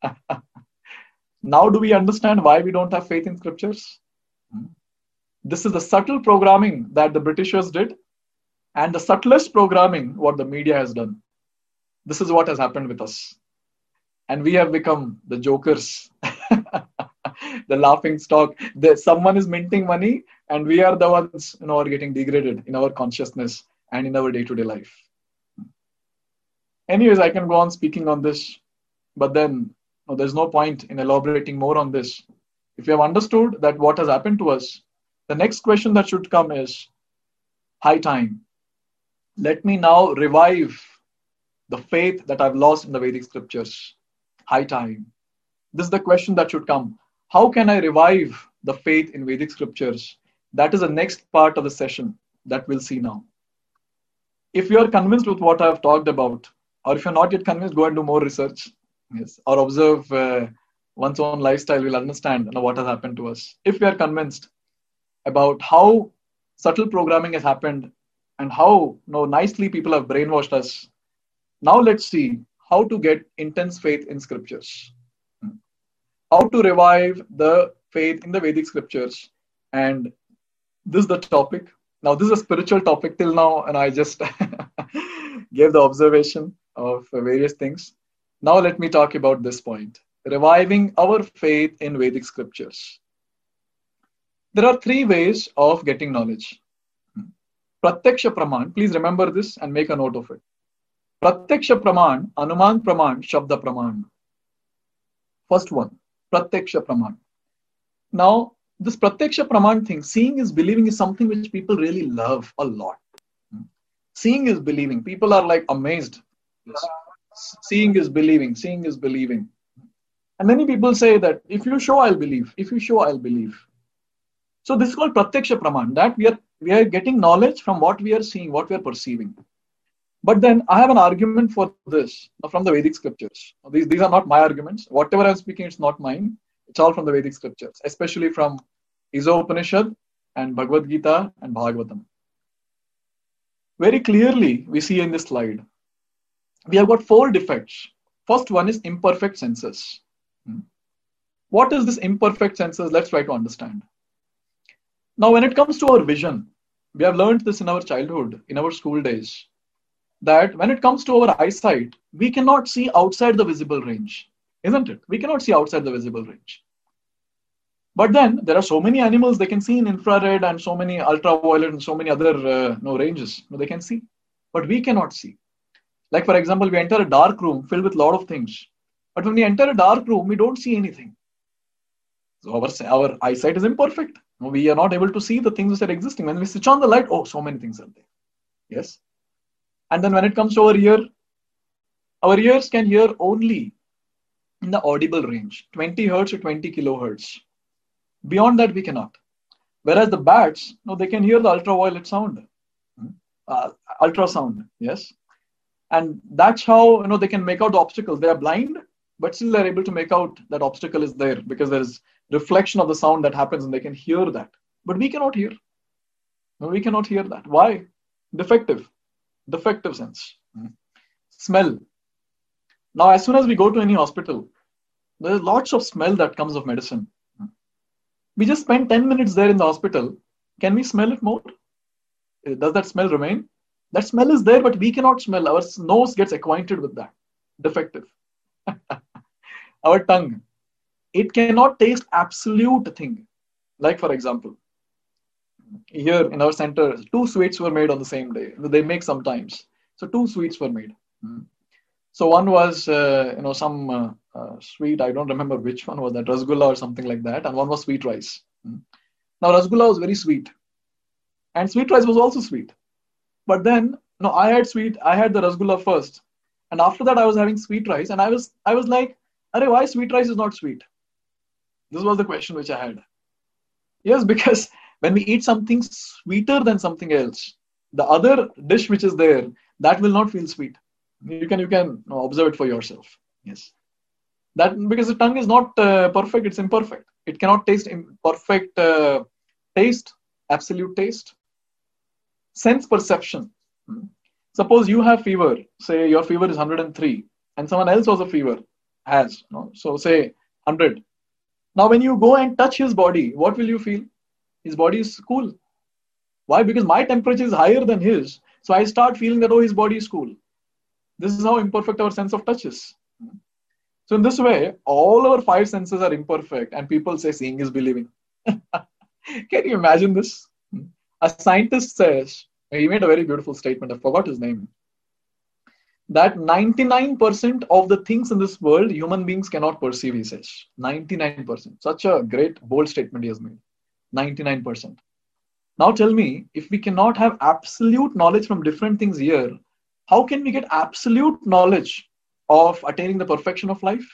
Now do we understand why we don't have faith in scriptures? This is the subtle programming that the Britishers did, and the subtlest programming what the media has done. This is what has happened with us. And we have become the jokers, the laughing stock. Someone is minting money, and we are the ones are getting degraded in our consciousness and in our day-to-day life. Anyways, I can go on speaking on this, but then there's no point in elaborating more on this. If you have understood that what has happened to us, the next question that should come is, high time. Let me now revive the faith that I've lost in the Vedic scriptures. High time. This is the question that should come. How can I revive the faith in Vedic scriptures? That is the next part of the session that we'll see now. If you are convinced with what I've talked about, or if you're not yet convinced, go and do more research. Yes, or observe one's own lifestyle, will understand what has happened to us. If we are convinced about how subtle programming has happened and how nicely people have brainwashed us, now let's see how to get intense faith in scriptures. How to revive the faith in the Vedic scriptures. And this is the topic. Now, this is a spiritual topic till now, and I just gave the observation of various things. Now let me talk about this point. Reviving our faith in Vedic scriptures. There are three ways of getting knowledge. Pratyaksha Praman, please remember this and make a note of it. Pratyaksha Praman, Anuman Praman, Shabda Praman. First one, Pratyaksha Praman. Now, this Pratyaksha Praman thing, seeing is believing, is something which people really love a lot. Seeing is believing. People are like amazed. Yes. Seeing is believing. Seeing is believing. And many people say that if you show, I'll believe. If you show, I'll believe. So this is called Pratyaksha Praman, that we are getting knowledge from what we are seeing, what we are perceiving. But then I have an argument for this from the Vedic scriptures. These are not my arguments. Whatever I'm speaking, it's not mine. It's all from the Vedic scriptures, especially from Isopanishad and Bhagavad Gita and Bhagavatam. Very clearly, we see in this slide, we have got 4 defects. First one is imperfect senses. What is this imperfect senses? Let's try to understand. Now, when it comes to our vision, we have learned this in our childhood, in our school days, that when it comes to our eyesight, we cannot see outside the visible range, isn't it? We cannot see outside the visible range. But then there are so many animals they can see in infrared and so many ultraviolet and so many other ranges they can see, but we cannot see. Like for example, we enter a dark room filled with a lot of things, but when we enter a dark room, we don't see anything. So our eyesight is imperfect. We are not able to see the things that are existing. When we switch on the light, oh, so many things are there. Yes. And then when it comes to our ears can hear only in the audible range, 20 hertz to 20 kilohertz. Beyond that, we cannot. Whereas the bats, they can hear the ultraviolet sound, ultrasound, yes. And that's how, they can make out the obstacles. They are blind, but still they're able to make out that obstacle is there because there's reflection of the sound that happens and they can hear that. But we cannot hear. No, we cannot hear that. Why? Defective sense. Smell. Now, as soon as we go to any hospital, there's lots of smell that comes of medicine. We just spent 10 minutes there in the hospital. Can we smell it more? Does that smell remain? That smell is there, but we cannot smell. Our nose gets acquainted with that. Defective. Our tongue, it cannot taste absolute thing. Like, for example, here in our center, 2 sweets were made on the same day. They make sometimes. So 2 sweets were made. So one was, some sweet, I don't remember which one was that, rasgulla or something like that. And one was sweet rice. Now, rasgulla was very sweet. And sweet rice was also sweet. But then, I had the rasgulla first. And after that, I was having sweet rice. And I was like, Arey, why sweet rice is not sweet? This was the question which I had. Yes, because when we eat something sweeter than something else, the other dish which is there, that will not feel sweet. You can observe it for yourself. Yes. That because the tongue is not perfect, it's imperfect. It cannot taste perfect taste, absolute taste. Sense perception. Suppose you have fever, say your fever is 103, and someone else also fever has, so say 100. Now when you go and touch his body, what will you feel? His body is cool. Why? Because my temperature is higher than his. So I start feeling that, his body is cool. This is how imperfect our sense of touch is. So in this way, all our 5 senses are imperfect, and people say seeing is believing. Can you imagine this? A scientist says, he made a very beautiful statement, I forgot his name, that 99% of the things in this world, human beings cannot perceive, he says. 99%. Such a great, bold statement he has made. 99%. Now tell me, if we cannot have absolute knowledge from different things here, how can we get absolute knowledge of attaining the perfection of life?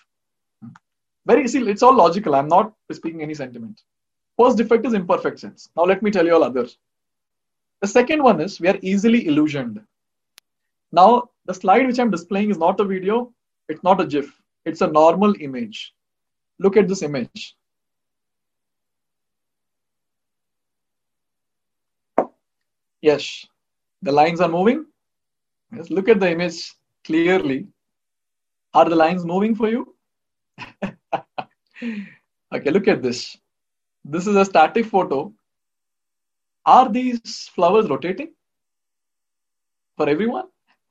It's all logical. I'm not speaking any sentiment. First defect is imperfect sense. Now let me tell you all others. The second one is we are easily illusioned. Now, the slide which I'm displaying is not a video. It's not a GIF. It's a normal image. Look at this image. Yes, the lines are moving. Yes, look at the image clearly. Are the lines moving for you? Okay, look at this. This is a static photo. Are these flowers rotating for everyone?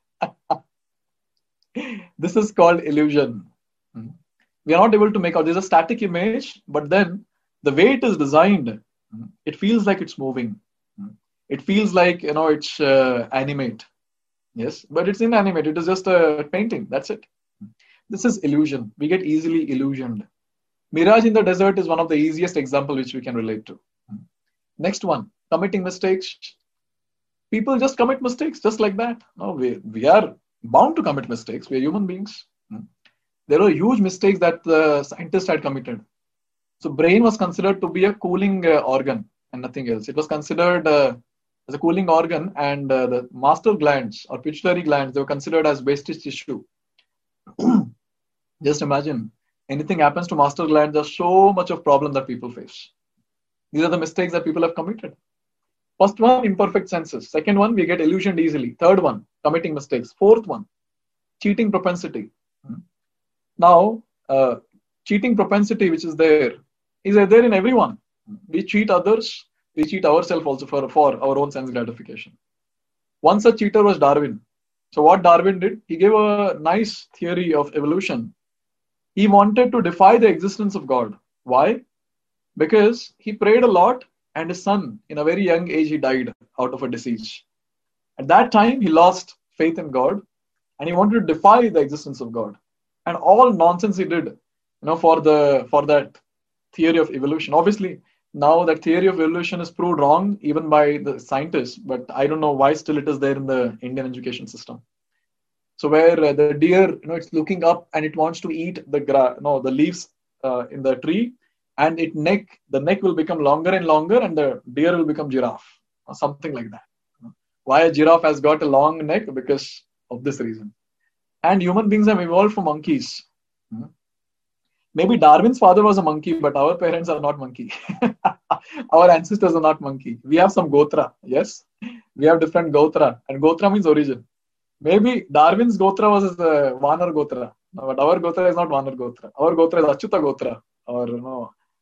This is called illusion. We are not able to make out. There's a static image, but then the way it is designed, it feels like it's moving. It feels like, it's animate. Yes, but it's inanimate. It is just a painting. That's it. This is illusion. We get easily illusioned. Mirage in the desert is one of the easiest example which we can relate to. Next one, committing mistakes. People just commit mistakes just like that. No, we are bound to commit mistakes. We are human beings. There were huge mistakes that the scientists had committed. So brain was considered to be a cooling organ and nothing else. It was considered as a cooling organ, and the master glands or pituitary glands, they were considered as wastage tissue. Just imagine, anything happens to master glands, there's so much of problem that people face. These are the mistakes that people have committed. First one, imperfect senses. Second one, we get illusioned easily. Third one, committing mistakes. Fourth one, cheating propensity. Now, cheating propensity, which is there in everyone. We cheat others. We cheat ourselves also for our own sense gratification. One such cheater was Darwin. So what Darwin did, he gave a nice theory of evolution. He wanted to defy the existence of God. Why? Because he prayed a lot, and his son, in a very young age, he died out of a disease. At that time, he lost faith in God, and he wanted to defy the existence of God. And all nonsense he did, for that theory of evolution. Obviously, now that theory of evolution is proved wrong even by the scientists, but I don't know why still it is there in the Indian education system. So where the deer, it's looking up and it wants to eat the leaves in the tree, and the neck will become longer and longer, and the deer will become giraffe or something like that. Why a giraffe has got a long neck? Because of this reason. And human beings have evolved from monkeys. Maybe Darwin's father was a monkey, but our parents are not monkey. Our ancestors are not monkey. We have some Gotra. Yes, we have different Gotra, and Gotra means origin. Maybe Darwin's Gotra was Vanar Gotra, but our Gotra is not Vanar Gotra. Our Gotra is Achyuta Gotra, or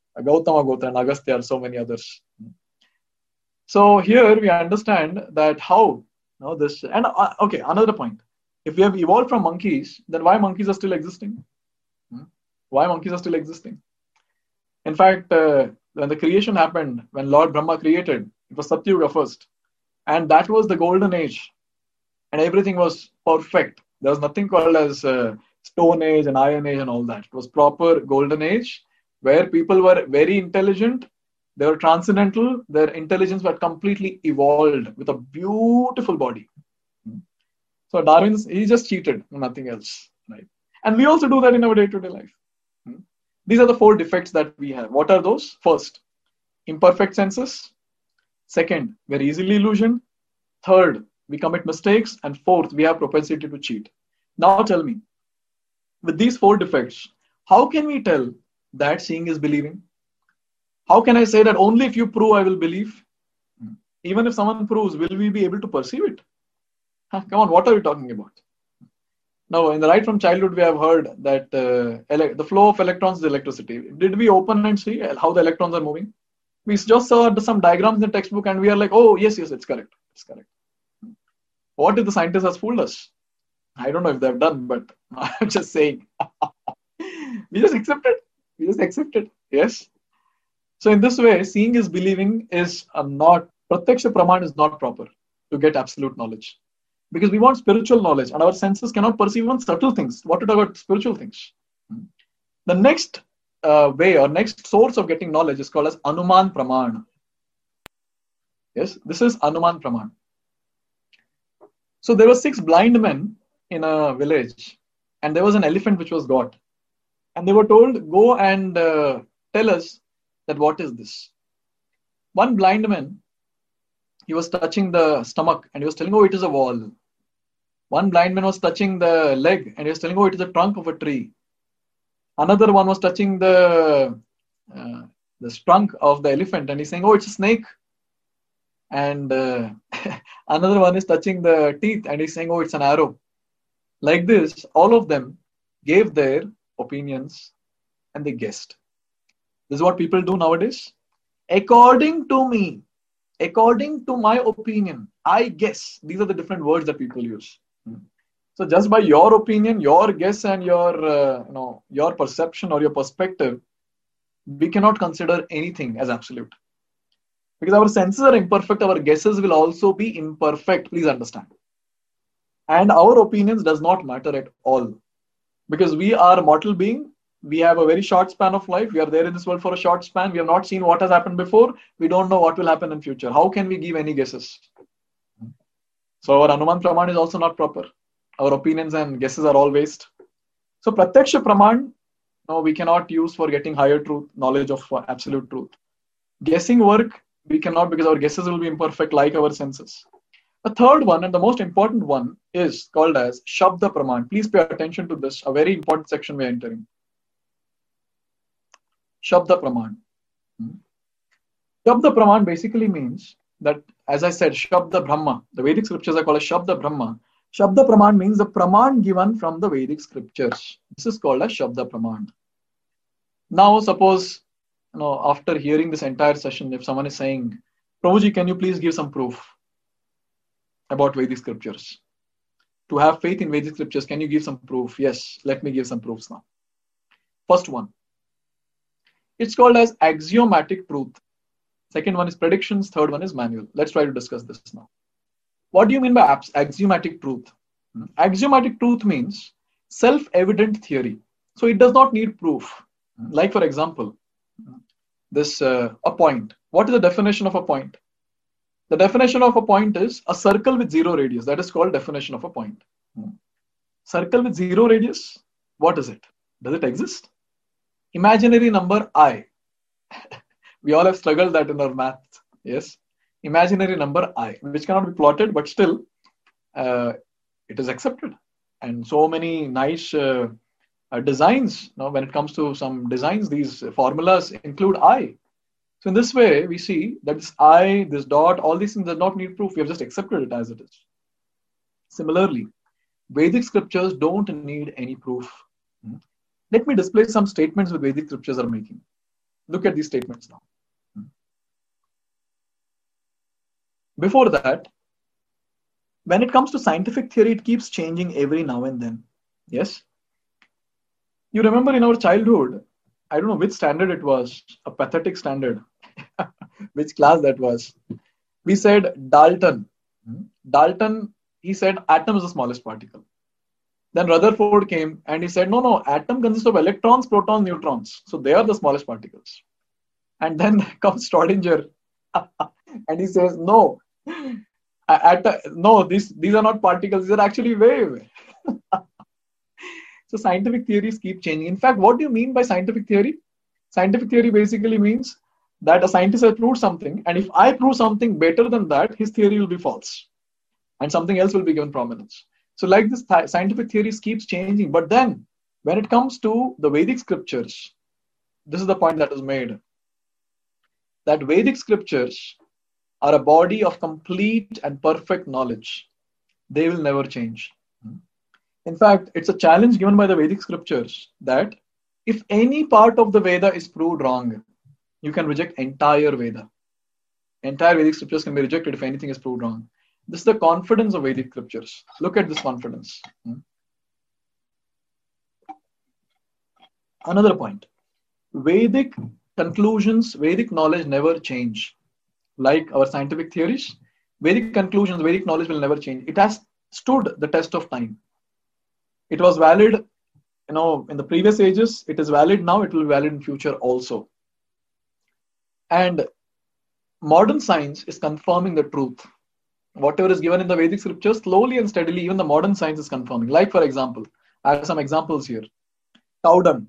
Gautama Gotra and Agastya and so many others. So here we understand that how this and okay, another point. If we have evolved from monkeys, then why monkeys are still existing? Why monkeys are still existing? In fact, when the creation happened, when Lord Brahma created, it was Satyuga first, and that was the golden age, and everything was perfect. There was nothing called as Stone Age and Iron Age and all that. It was proper golden age where people were very intelligent. They were transcendental. Their intelligence was completely evolved with a beautiful body. So Darwin's, he just cheated, nothing else, right? And we also do that in our day-to-day life. These are the 4 defects that we have. What are those? First, imperfect senses. Second, we're easily illusioned. Third, we commit mistakes. And fourth, we have propensity to cheat. Now tell me, with these 4 defects, how can we tell that seeing is believing? How can I say that only if you prove I will believe? Even if someone proves, will we be able to perceive it? Come on, what are we talking about? Now, in the right from childhood, we have heard that the flow of electrons is electricity. Did we open and see how the electrons are moving? We just saw some diagrams in the textbook and we are like, oh, yes, it's correct. It's correct. What if the scientist has fooled us? I don't know if they've done, but I'm just saying. We just accept it. Yes. So in this way, seeing is believing is not, Pratyaksha Praman is not proper to get absolute knowledge. Because we want spiritual knowledge and our senses cannot perceive even subtle things. What to talk about spiritual things? The next way or next source of getting knowledge is called as Anuman Praman. Yes, this is Anuman Praman. So there were 6 blind men in a village and there was an elephant which was got. And they were told, go and tell us that what is this. One blind man, he was touching the stomach and he was telling, oh, it is a wall. One blind man was touching the leg and he was telling, oh, it is the trunk of a tree. Another one was touching the trunk of the elephant and he's saying, oh, it's a snake. And another one is touching the teeth and he's saying, oh, it's an arrow. Like this, all of them gave their opinions and they guessed. This is what people do nowadays. According to me, according to my opinion, I guess. These are the different words that people use. So just by your opinion, your guess and your perception or your perspective, we cannot consider anything as absolute. Because our senses are imperfect, our guesses will also be imperfect, please understand. And our opinions does not matter at all. Because we are a mortal being, we have a very short span of life, we are there in this world for a short span, we have not seen what has happened before, we don't know what will happen in future. How can we give any guesses? So our Anuman Praman is also not proper. Our opinions and guesses are all waste. So Pratyaksha Praman, we cannot use for getting higher truth, knowledge of absolute truth. Guessing work, we cannot because our guesses will be imperfect like our senses. The third one and the most important one is called as Shabda Praman. Please pay attention to this, a very important section we are entering. Shabda Praman. Shabda Praman basically means that, as I said, Shabda Brahma. The Vedic scriptures are called as Shabda Brahma. Shabda Praman means the Praman given from the Vedic scriptures. This is called as Shabda Praman. Now, suppose, after hearing this entire session, if someone is saying, Prabhuji, can you please give some proof about Vedic scriptures? To have faith in Vedic scriptures, can you give some proof? Yes, let me give some proofs now. First one. It's called as axiomatic truth. Second one is predictions. Third one is manual. Let's try to discuss this now. What do you mean by axiomatic truth? Axiomatic truth means self-evident theory. So it does not need proof. Like for example, this a point. What is the definition of a point? The definition of a point is a circle with 0 radius. That is called definition of a point. Circle with 0 radius. What is it? Does it exist? Imaginary number I. We all have struggled that in our math. Yes. Imaginary number I, which cannot be plotted, but still it is accepted. And so many nice designs. When it comes to some designs, these formulas include I. So in this way, we see that this I, this dot, all these things does not need proof. We have just accepted it as it is. Similarly, Vedic scriptures don't need any proof. Let me display some statements which Vedic scriptures are making. Look at these statements now. Before that, when it comes to scientific theory, it keeps changing every now and then. Yes? You remember in our childhood, I don't know which standard it was, a pathetic standard, which class that was. We said Dalton. Dalton, he said atom is the smallest particle. Then Rutherford came and he said, no, atom consists of electrons, protons, neutrons. So they are the smallest particles. And then comes Schrodinger and he says, no, these are not particles, these are actually wave. So scientific theories keep changing. In fact, what do you mean by scientific theory? Scientific theory basically means that a scientist has proved something, and if I prove something better than that, his theory will be false, and something else will be given prominence. So like this, scientific theories keeps changing. But then, when it comes to the Vedic scriptures, this is the point that is made, that Vedic scriptures are a body of complete and perfect knowledge. They will never change. In fact, it's a challenge given by the Vedic scriptures that if any part of the Veda is proved wrong, you can reject entire Veda. Entire Vedic scriptures can be rejected if anything is proved wrong. This is the confidence of Vedic scriptures. Look at this confidence. Another point. Vedic conclusions, Vedic knowledge never change. Like our scientific theories, Vedic conclusions, Vedic knowledge will never change. It has stood the test of time. It was valid, in the previous ages. It is valid now. It will be valid in future also. And modern science is confirming the truth. Whatever is given in the Vedic scriptures, slowly and steadily, even the modern science is confirming. Like, for example, I have some examples here. Cow dung.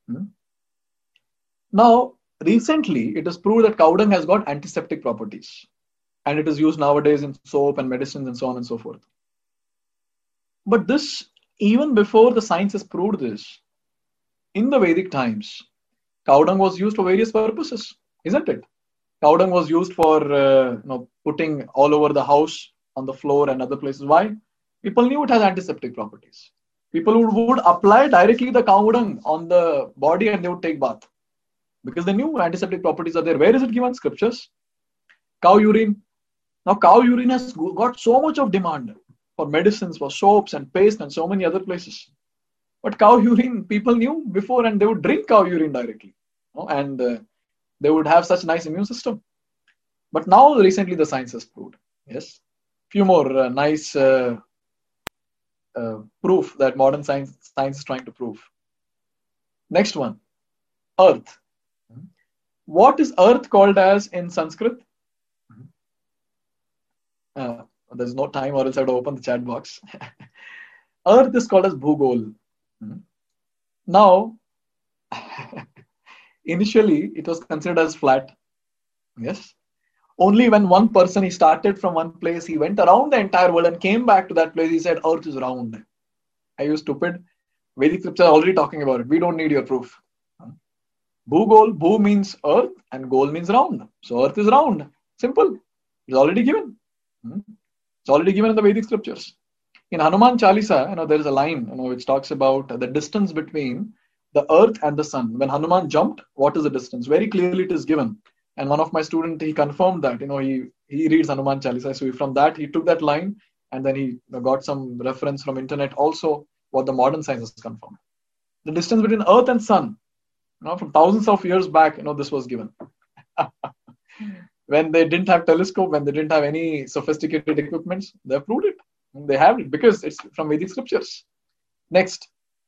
Now, recently, it is proved that cow dung has got antiseptic properties. And it is used nowadays in soap and medicines and so on and so forth. But this, even before the science has proved this, in the Vedic times, cow dung was used for various purposes, isn't it? Cow dung was used for putting all over the house, on the floor and other places. Why? People knew it has antiseptic properties. People would apply directly the cow dung on the body and they would take bath. Because they knew antiseptic properties are there. Where is it given? Scriptures. Cow urine. Now cow urine has got so much of demand for medicines, for soaps and paste and so many other places. But cow urine, people knew before and they would drink cow urine directly. And they would have such nice immune system. But now recently the science has proved. Yes. Few more nice proof that modern science is trying to prove. Next one. Earth. What is Earth called as in Sanskrit? There's no time or else I would open the chat box. Earth is called as Bhugol. Now, initially it was considered as flat. Yes. Only when one person, he started from one place, he went around the entire world and came back to that place, he said, Earth is round. Are you stupid? Vedic scripture are already talking about it. We don't need your proof. Bhugol, Bhu means earth and Gol means round. So earth is round. Simple. It's already given. It's already given in the Vedic scriptures. In Hanuman Chalisa, there is a line, which talks about the distance between the earth and the sun. When Hanuman jumped, what is the distance? Very clearly it is given. And one of my students, he confirmed that, he reads Hanuman Chalisa. So from that, he took that line and then he got some reference from internet also, what the modern science has confirmed. The distance between earth and sun, from thousands of years back, this was given. When they didn't have telescope, when they didn't have any sophisticated equipments, they proved it. They have it because it's from Vedic scriptures. Next.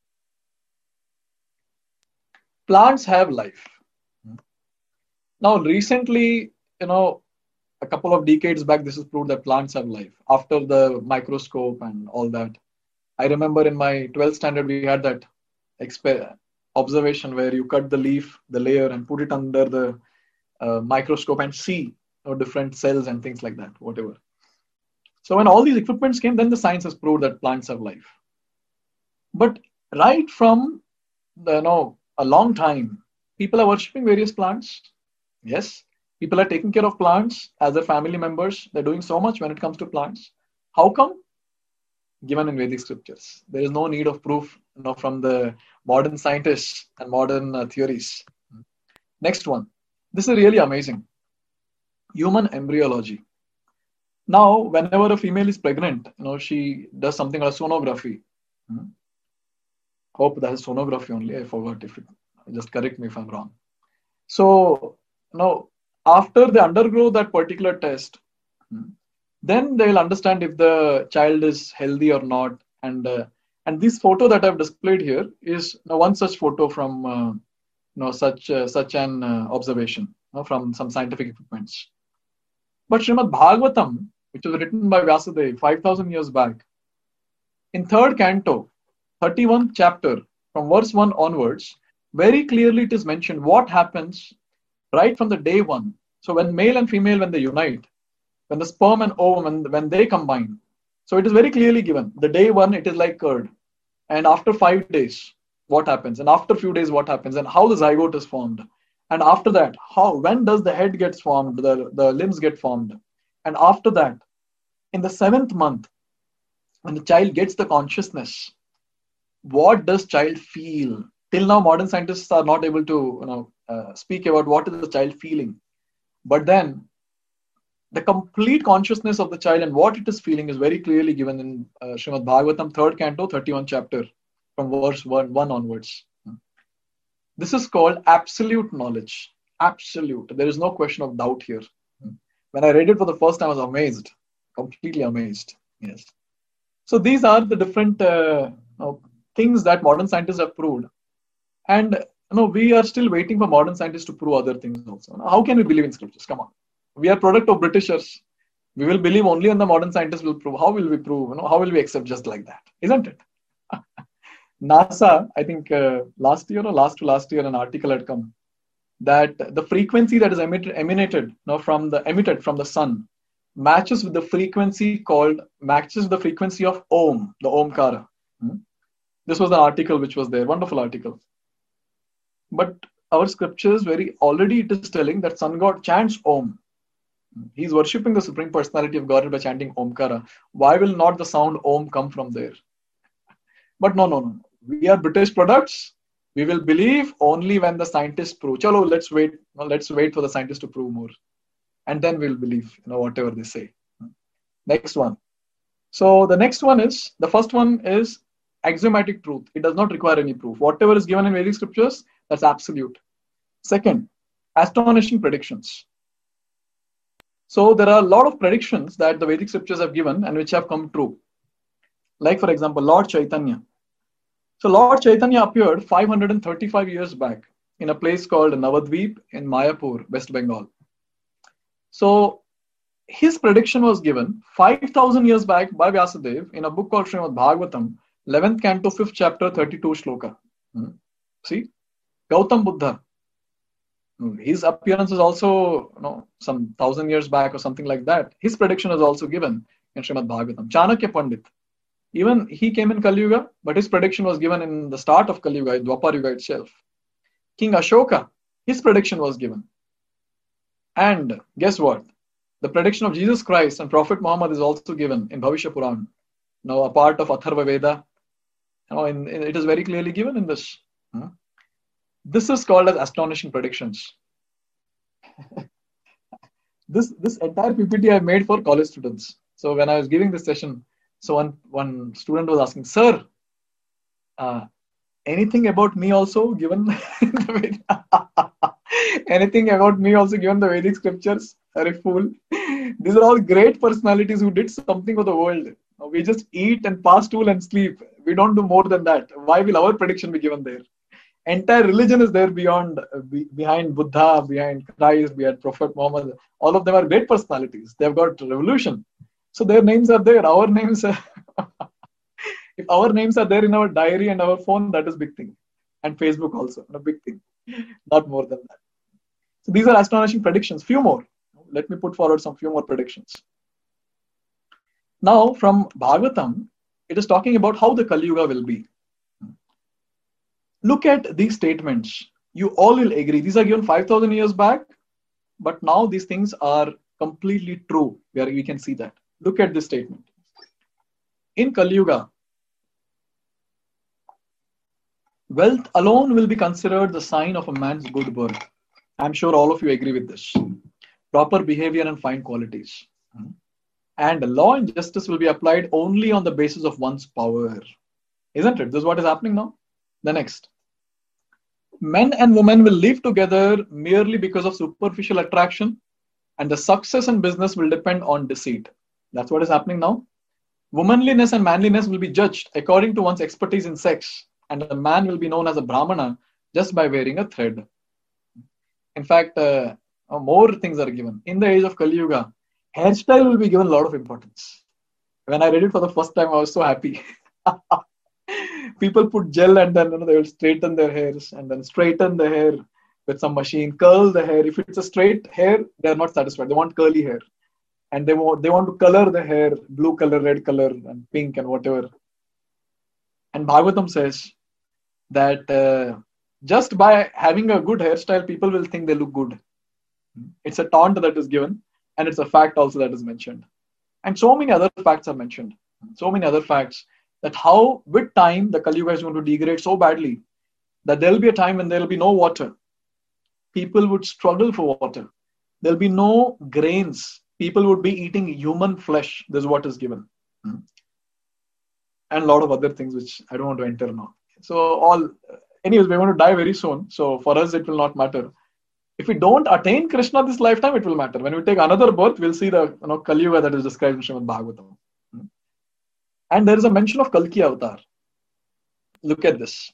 Plants have life. Now, recently, a couple of decades back, this is proved that plants have life. After the microscope and all that. I remember in my 12th standard, we had that observation where you cut the leaf, the layer, and put it under the microscope and see different cells and things like that, whatever. So when all these equipments came, then the science has proved that plants have life. But right from a long time, people are worshipping various plants. Yes, people are taking care of plants as their family members. They're doing so much when it comes to plants. How come? Given in Vedic scriptures. There is no need of proof from the modern scientists and modern theories. Next one. This is really amazing. Human embryology. Now, whenever a female is pregnant, she does something called sonography. Hope that is sonography only. I forgot just correct me if I'm wrong. So now, after they undergo that particular test, then they will understand if the child is healthy or not. And this photo that I've displayed here is one such photo from such an observation from some scientific equipments. But Srimad Bhagavatam, which was written by Vyasadeva 5,000 years back, in third canto, 31th chapter, from verse 1 onwards, very clearly it is mentioned what happens right from the day one. So when male and female, when they unite, when the sperm and ovum, when they combine. So it is very clearly given. The day one, it is like curd. And after 5 days, what happens? And after a few days, what happens? And how the zygote is formed. And after that, when does the head gets formed, the limbs get formed. And after that, in the 7th month, when the child gets the consciousness, what does child feel? Till now, modern scientists are not able to speak about what is the child feeling. But then, the complete consciousness of the child and what it is feeling is very clearly given in Srimad Bhagavatam, 3rd canto, 31st chapter, from verse 1 onwards. This is called absolute knowledge. Absolute. There is no question of doubt here. When I read it for the first time, I was amazed. Completely amazed. Yes. So these are the different things that modern scientists have proved. And we are still waiting for modern scientists to prove other things also. How can we believe in scriptures? Come on. We are product of Britishers. We will believe only when the modern scientists will prove. How will we prove? How will we accept just like that? Isn't it? NASA, I think last year or last to last year, an article had come that the frequency that is emitted from the sun matches with the frequency of Om, the Omkara. This was an article which was there, wonderful article. But our scriptures it is telling that sun god chants Om. He's worshipping the Supreme Personality of Godhead by chanting Omkara. Why will not the sound Om come from there? But no. We are British products. We will believe only when the scientists prove. Chalo, let's wait. Let's wait for the scientists to prove more. And then we'll believe, whatever they say. Next one. So the next one is, the first one is axiomatic truth. It does not require any proof. Whatever is given in Vedic scriptures, that's absolute. Second, astonishing predictions. So there are a lot of predictions that the Vedic scriptures have given and which have come true. Like, for example, Lord Chaitanya. So Lord Chaitanya appeared 535 years back in a place called Navadvip in Mayapur, West Bengal. So his prediction was given 5,000 years back by Vyasadeva in a book called Srimad Bhagavatam, 11th canto, 5th chapter, 32 shloka. See, Gautam Buddha. His appearance is also, some 1,000 years back or something like that. His prediction is also given in Srimad Bhagavatam. Chanakya Pandit. Even he came in Kali Yuga, but his prediction was given in the start of Kali Yuga, Dwapar Yuga itself. King Ashoka, his prediction was given. And guess what? The prediction of Jesus Christ and Prophet Muhammad is also given in Bhavishya Puran. Now, a part of Atharva Veda. It is very clearly given in this. This is called as astonishing predictions. This entire PPT I made for college students. So when I was giving this session, so one student was asking, "Sir, anything about me also given anything about me also given the Vedic scriptures?" Very fool. These are all great personalities who did something for the world. We just eat and pass stool and sleep. We don't do more than that. Why will our prediction be given there? Entire religion is there behind Buddha, behind Christ, behind Prophet Muhammad. All of them are great personalities. They've got revolution. So their names are there. Our names are if our names are there in our diary and our phone, that is big thing. And Facebook also, a big thing. Not more than that. So these are astonishing predictions. Few more. Let me put forward few more predictions. Now, from Bhagavatam, it is talking about how the Kali Yuga will be. Look at these statements. You all will agree. These are given 5,000 years back, but now these things are completely true. We can see that. Look at this statement. In Kali Yuga, wealth alone will be considered the sign of a man's good birth. I'm sure all of you agree with this. Proper behavior and fine qualities. And law and justice will be applied only on the basis of one's power. Isn't it? This is what is happening now. The next. Men and women will live together merely because of superficial attraction, and the success in business will depend on deceit. That's what is happening now. Womanliness and manliness will be judged according to one's expertise in sex, and a man will be known as a Brahmana just by wearing a thread. In fact, more things are given. In the age of Kali Yuga, hairstyle will be given a lot of importance. When I read it for the first time, I was so happy. People put gel and then they will straighten their hairs and then straighten the hair with some machine, curl the hair. If it's a straight hair, they are not satisfied. They want curly hair. And they want to color the hair, blue color, red color, and pink and whatever. And Bhagavatam says that just by having a good hairstyle, people will think they look good. It's a taunt that is given, and it's a fact also that is mentioned. And so many other facts are mentioned. So many other facts that how with time the Kali Yuga is going to degrade so badly that there will be a time when there will be no water. People would struggle for water. There will be no grains. People would be eating human flesh. This is what is given. And a lot of other things which I don't want to enter now. So anyways, we're going to die very soon. So for us, it will not matter. If we don't attain Krishna this lifetime, it will matter. When we take another birth, we'll see the Kali Yuga that is described in Srimad Bhagavatam. And there is a mention of Kalki Avatar. Look at this.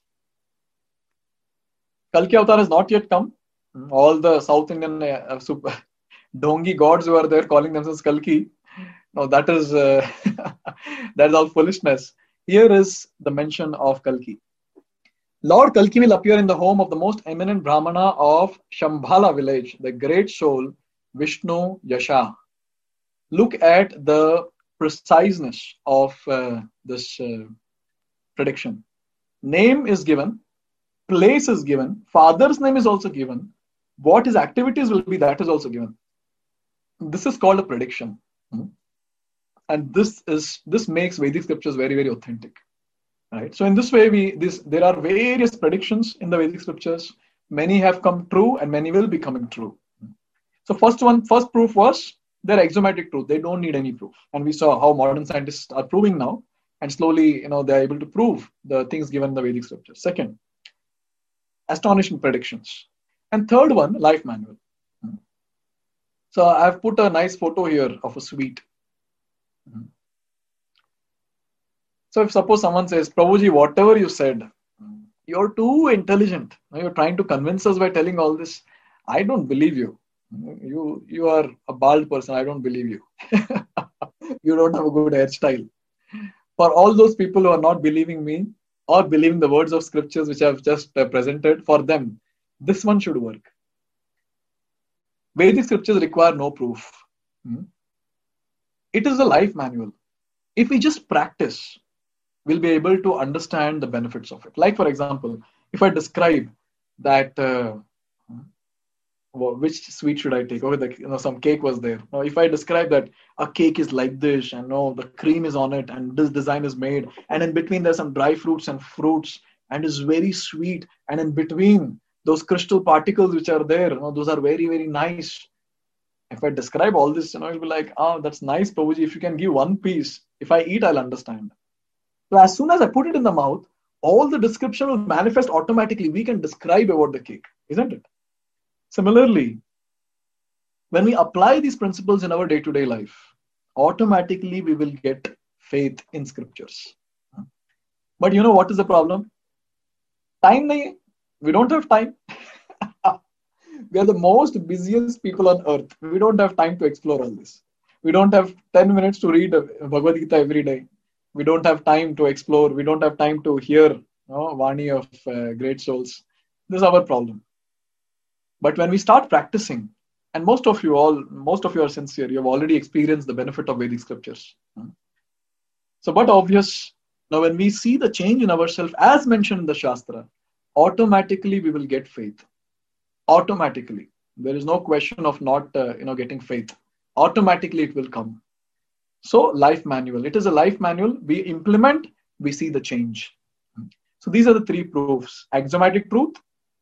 Kalki Avatar has not yet come. All the South Indian Dongi gods who are there calling themselves Kalki. No, that is all foolishness. Here is the mention of Kalki. Lord Kalki will appear in the home of the most eminent Brahmana of Shambhala village, the great soul Vishnu Yasha. Look at the preciseness of this prediction. Name is given, place is given, father's name is also given, what his activities will be, that is also given. This is called a prediction. And this makes Vedic scriptures very, very authentic. Right? So in this way, there are various predictions in the Vedic scriptures. Many have come true and many will be coming true. So first proof was their axiomatic truth. They don't need any proof. And we saw how modern scientists are proving now. And slowly, they're able to prove the things given in the Vedic scriptures. Second, astonishing predictions. And third one, life manual. So I've put a nice photo here of a sweet. So if suppose someone says, Prabhuji, whatever you said, you're too intelligent. You're trying to convince us by telling all this. I don't believe you. You are a bald person. I don't believe you. You don't have a good hairstyle. For all those people who are not believing me or believing the words of scriptures which I've just presented, for them, this one should work. Vedic scriptures require no proof. It is a life manual. If we just practice, we'll be able to understand the benefits of it. Like, for example, if I describe that, which sweet should I take? Some cake was there. Now, if I describe that a cake is like this, and the cream is on it, and this design is made, and in between there's some dry fruits and fruits, and it's very sweet, and in between those crystal particles which are there, those are very, very nice. If I describe all this, it'll be like, that's nice, Prabhuji. If you can give one piece, if I eat, I'll understand. So as soon as I put it in the mouth, all the description will manifest automatically. We can describe about the cake, isn't it? Similarly, when we apply these principles in our day-to-day life, automatically we will get faith in scriptures. But what is the problem? Time nahi. We don't have time. We are the most busiest people on earth. We don't have time to explore all this. We don't have 10 minutes to read Bhagavad Gita every day. We don't have time to explore. We don't have time to hear Vani of great souls. This is our problem. But when we start practicing, and most of you are sincere, you have already experienced the benefit of Vedic scriptures. So, but obvious, now when we see the change in ourselves, as mentioned in the Shastra, automatically we will get faith. Automatically. There is no question of not getting faith. Automatically it will come. So life manual. It is a life manual. We implement, we see the change. So these are the three proofs. Axiomatic truth,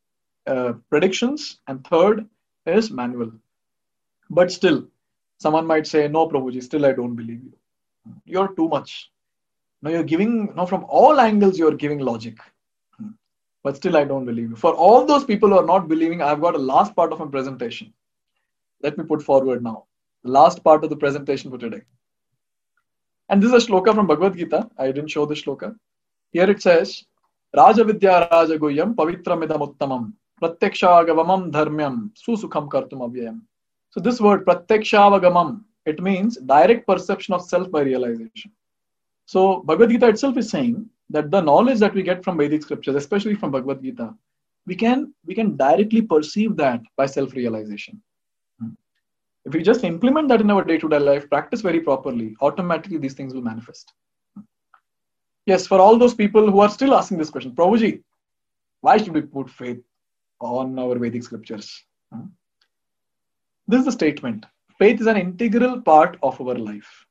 predictions, and third is manual. But still, someone might say, no, Prabhuji, still I don't believe you. You're too much. Now you're giving, now from all angles, you're giving logic. But still I don't believe you. For all those people who are not believing, I've got a last part of my presentation. Let me put forward now. The last part of the presentation for today. And this is a shloka from Bhagavad Gita. I didn't show the shloka. Here it says, Raja Vidya Raja Guyam Pavitram Idam Uttamam Pratyakshavamam Dharmyam Susukham Kartum Avyayam. So this word Pratyakshagamam, it means direct perception of self by realization. So Bhagavad Gita itself is saying that the knowledge that we get from Vedic scriptures, especially from Bhagavad Gita, we can directly perceive that by self-realization. If we just implement that in our day-to-day life, practice very properly, automatically these things will manifest. Yes, for all those people who are still asking this question, Prabhuji, why should we put faith on our Vedic scriptures? This is the statement. Faith is an integral part of our life.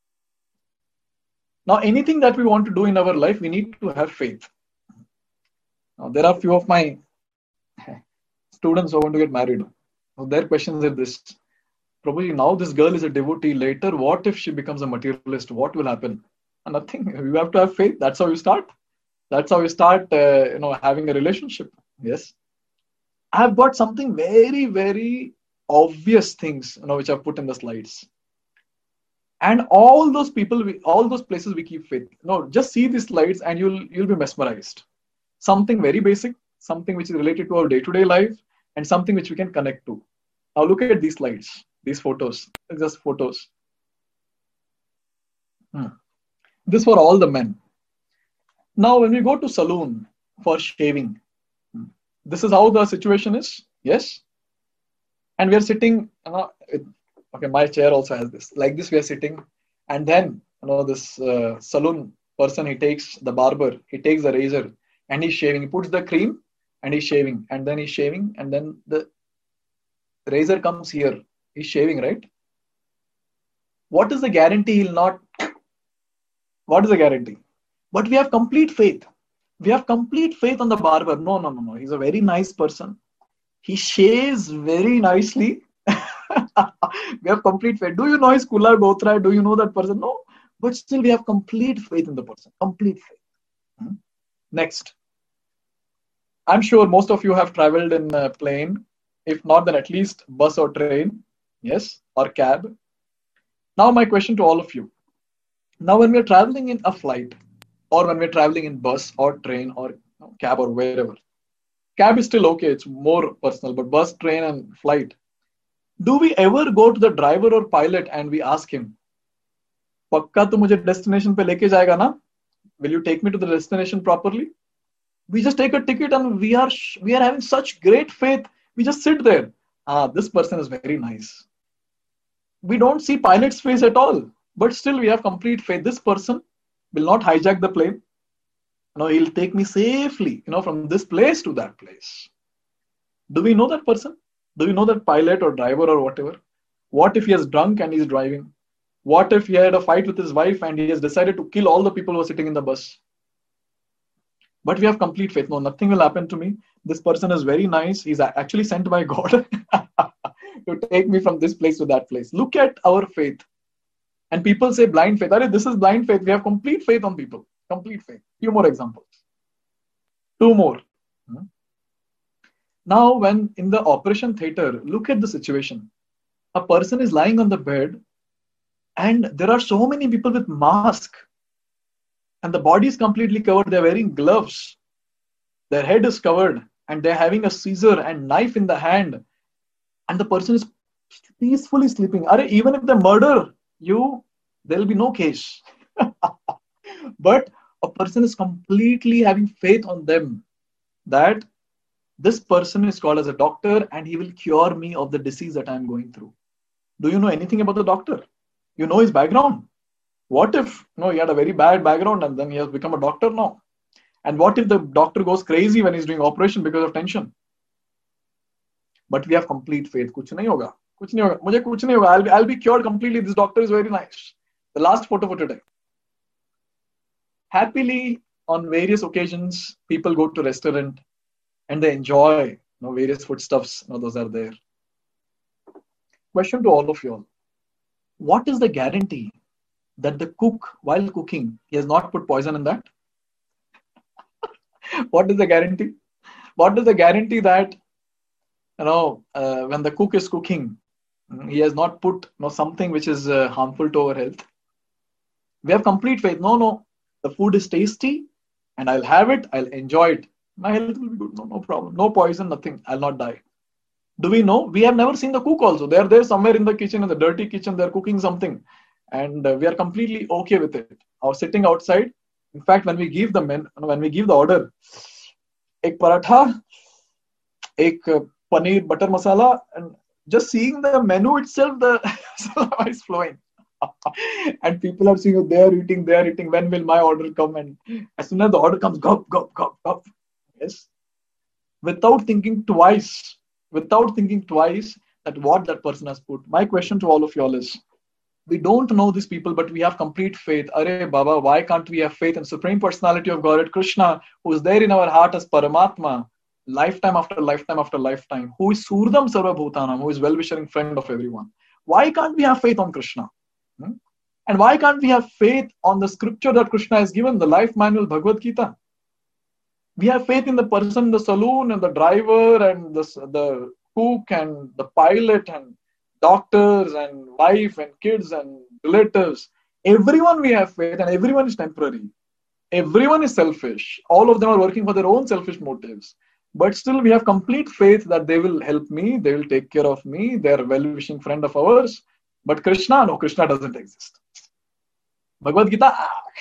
Now, anything that we want to do in our life, we need to have faith. Now, there are few of my students who want to get married. So their questions are this. Prabhuji, now this girl is a devotee. Later, what if she becomes a materialist? What will happen? Nothing. You have to have faith. That's how you start. That's how you start, having a relationship. Yes. I have got something very, very obvious things, which I've put in the slides. And all those people, all those places we keep faith. Just see these slides and you'll be mesmerized. Something very basic, something which is related to our day-to-day life, and something which we can connect to. Now look at these slides, these photos. It's just photos. This for all the men. Now when we go to saloon for shaving, this is how the situation is. Yes. And we are sitting, okay, my chair also has this. Like this, we are sitting, and then this saloon person, he takes the barber, he takes the razor, and he's shaving. He puts the cream, and he's shaving, and then he's shaving, and then the razor comes here. He's shaving, right? What is the guarantee he'll not? What is the guarantee? But we have complete faith. We have complete faith on the barber. No. He's a very nice person. He shaves very nicely. We have complete faith. Do you know his Kula Gotra? Do you know that person? No. But still we have complete faith in the person. Complete faith. Next. I'm sure most of you have traveled in a plane. If not, then at least bus or train. Yes. Or cab. Now my question to all of you. Now when we're traveling in a flight, or when we're traveling in bus or train or cab or wherever. Cab is still okay. It's more personal. But bus, train and flight. Do we ever go to the driver or pilot and we ask him, Pakka tu mujhe destination pe leke jayega na? Will you take me to the destination properly? We just take a ticket and we are having such great faith. We just sit there. This person is very nice. We don't see pilot's face at all. But still we have complete faith. This person will not hijack the plane. He'll take me safely, from this place to that place. Do we know that person? Do we know that pilot or driver or whatever? What if he is drunk and he's driving? What if he had a fight with his wife and he has decided to kill all the people who are sitting in the bus? But we have complete faith. No, nothing will happen to me. This person is very nice. He's actually sent by God to take me from this place to that place. Look at our faith. And people say blind faith. This is blind faith. We have complete faith on people. Complete faith. Few more examples. Two more. Now, when in the operation theater, look at the situation. A person is lying on the bed and there are so many people with mask and the body is completely covered. They're wearing gloves. Their head is covered and they're having a scissor and knife in the hand. And the person is peacefully sleeping. Even if they murder you, there'll be no case. But a person is completely having faith on them that this person is called as a doctor and he will cure me of the disease that I'm going through. Do you know anything about the doctor? You know his background. What if he had a very bad background and then he has become a doctor now? And what if the doctor goes crazy when he's doing operation because of tension? But we have complete faith. Kuch nahi hoga. Kuch nahi hoga. Mujhe kuch nahi hoga. I'll be cured completely. This doctor is very nice. The last photo for today. Happily, on various occasions, people go to restaurant and they enjoy, various foodstuffs, those are there. Question to all of you all. What is the guarantee that the cook, while cooking, he has not put poison in that? What is the guarantee? What is the guarantee that, when the cook is cooking, he has not put something which is harmful to our health? We have complete faith. No, the food is tasty and I'll have it, I'll enjoy it. My health will be good. No problem. No poison, nothing. I'll not die. Do we know? We have never seen the cook also. They're there somewhere in the kitchen, in the dirty kitchen, they're cooking something. And we are completely okay with it. Or sitting outside. In fact, when we give the order, ek paratha, ek paneer butter masala, and just seeing the menu itself, the saliva is flowing. And people are seeing, they are eating. When will my order come? And as soon as the order comes, gulp, gulp, gulp, gulp. Yes. Without thinking twice that what that person has put. My question to all of y'all is, we don't know these people, but we have complete faith. Arey Baba, why can't we have faith in Supreme Personality of Godhead, Krishna, who is there in our heart as Paramatma, lifetime after lifetime after lifetime, who is Surdam Sarva Bhutanam, who is well-wishing friend of everyone. Why can't we have faith on Krishna? And why can't we have faith on the scripture that Krishna has given, the life manual, Bhagavad Gita? We have faith in the person in the saloon and the driver and the cook and the pilot and doctors and wife and kids and relatives. Everyone we have faith, and everyone is temporary. Everyone is selfish. All of them are working for their own selfish motives. But still we have complete faith that they will help me, they will take care of me, they are a well-wishing friend of ours. But Krishna, no, Krishna doesn't exist. Bhagavad Gita,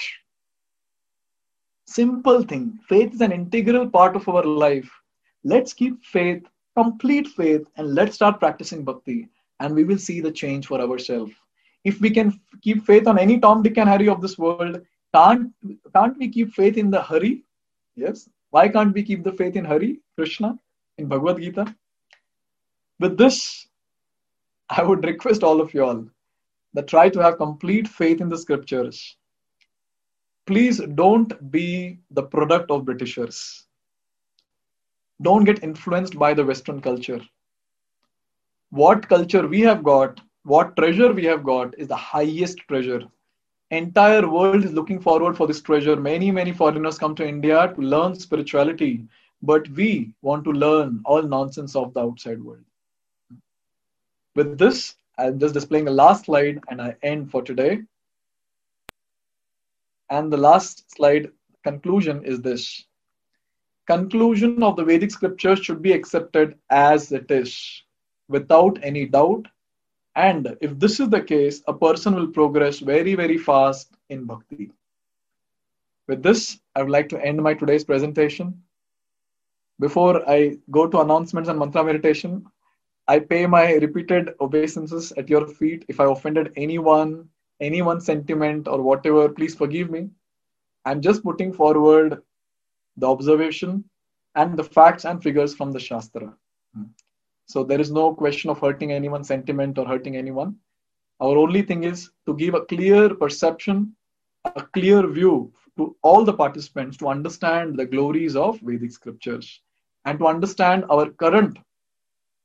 simple thing. Faith is an integral part of our life. Let's keep faith, complete faith, and let's start practicing bhakti, and we will see the change for ourselves. If we can keep faith on any Tom, Dick, and Harry of this world, can't we keep faith in the Hari? Yes. Why can't we keep the faith in Hari, Krishna, in Bhagavad Gita? With this, I would request all of you all that try to have complete faith in the scriptures. Please don't be the product of Britishers. Don't get influenced by the Western culture. What culture we have got, what treasure we have got is the highest treasure. Entire world is looking forward for this treasure. Many, many foreigners come to India to learn spirituality, but we want to learn all nonsense of the outside world. With this, I'm just displaying the last slide and I end for today. And the last slide conclusion is this. Conclusion of the Vedic scriptures should be accepted as it is, without any doubt. And if this is the case, a person will progress very, very fast in bhakti. With this, I would like to end my today's presentation. Before I go to announcements and mantra meditation, I pay my repeated obeisances at your feet. If I offended anyone's sentiment or whatever, please forgive me. I'm just putting forward the observation and the facts and figures from the Shastra. So there is no question of hurting anyone's sentiment or hurting anyone. Our only thing is to give a clear perception, a clear view to all the participants to understand the glories of Vedic scriptures and to understand our current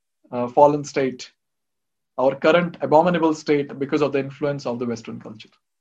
fallen state, our current abominable state because of the influence of the Western culture.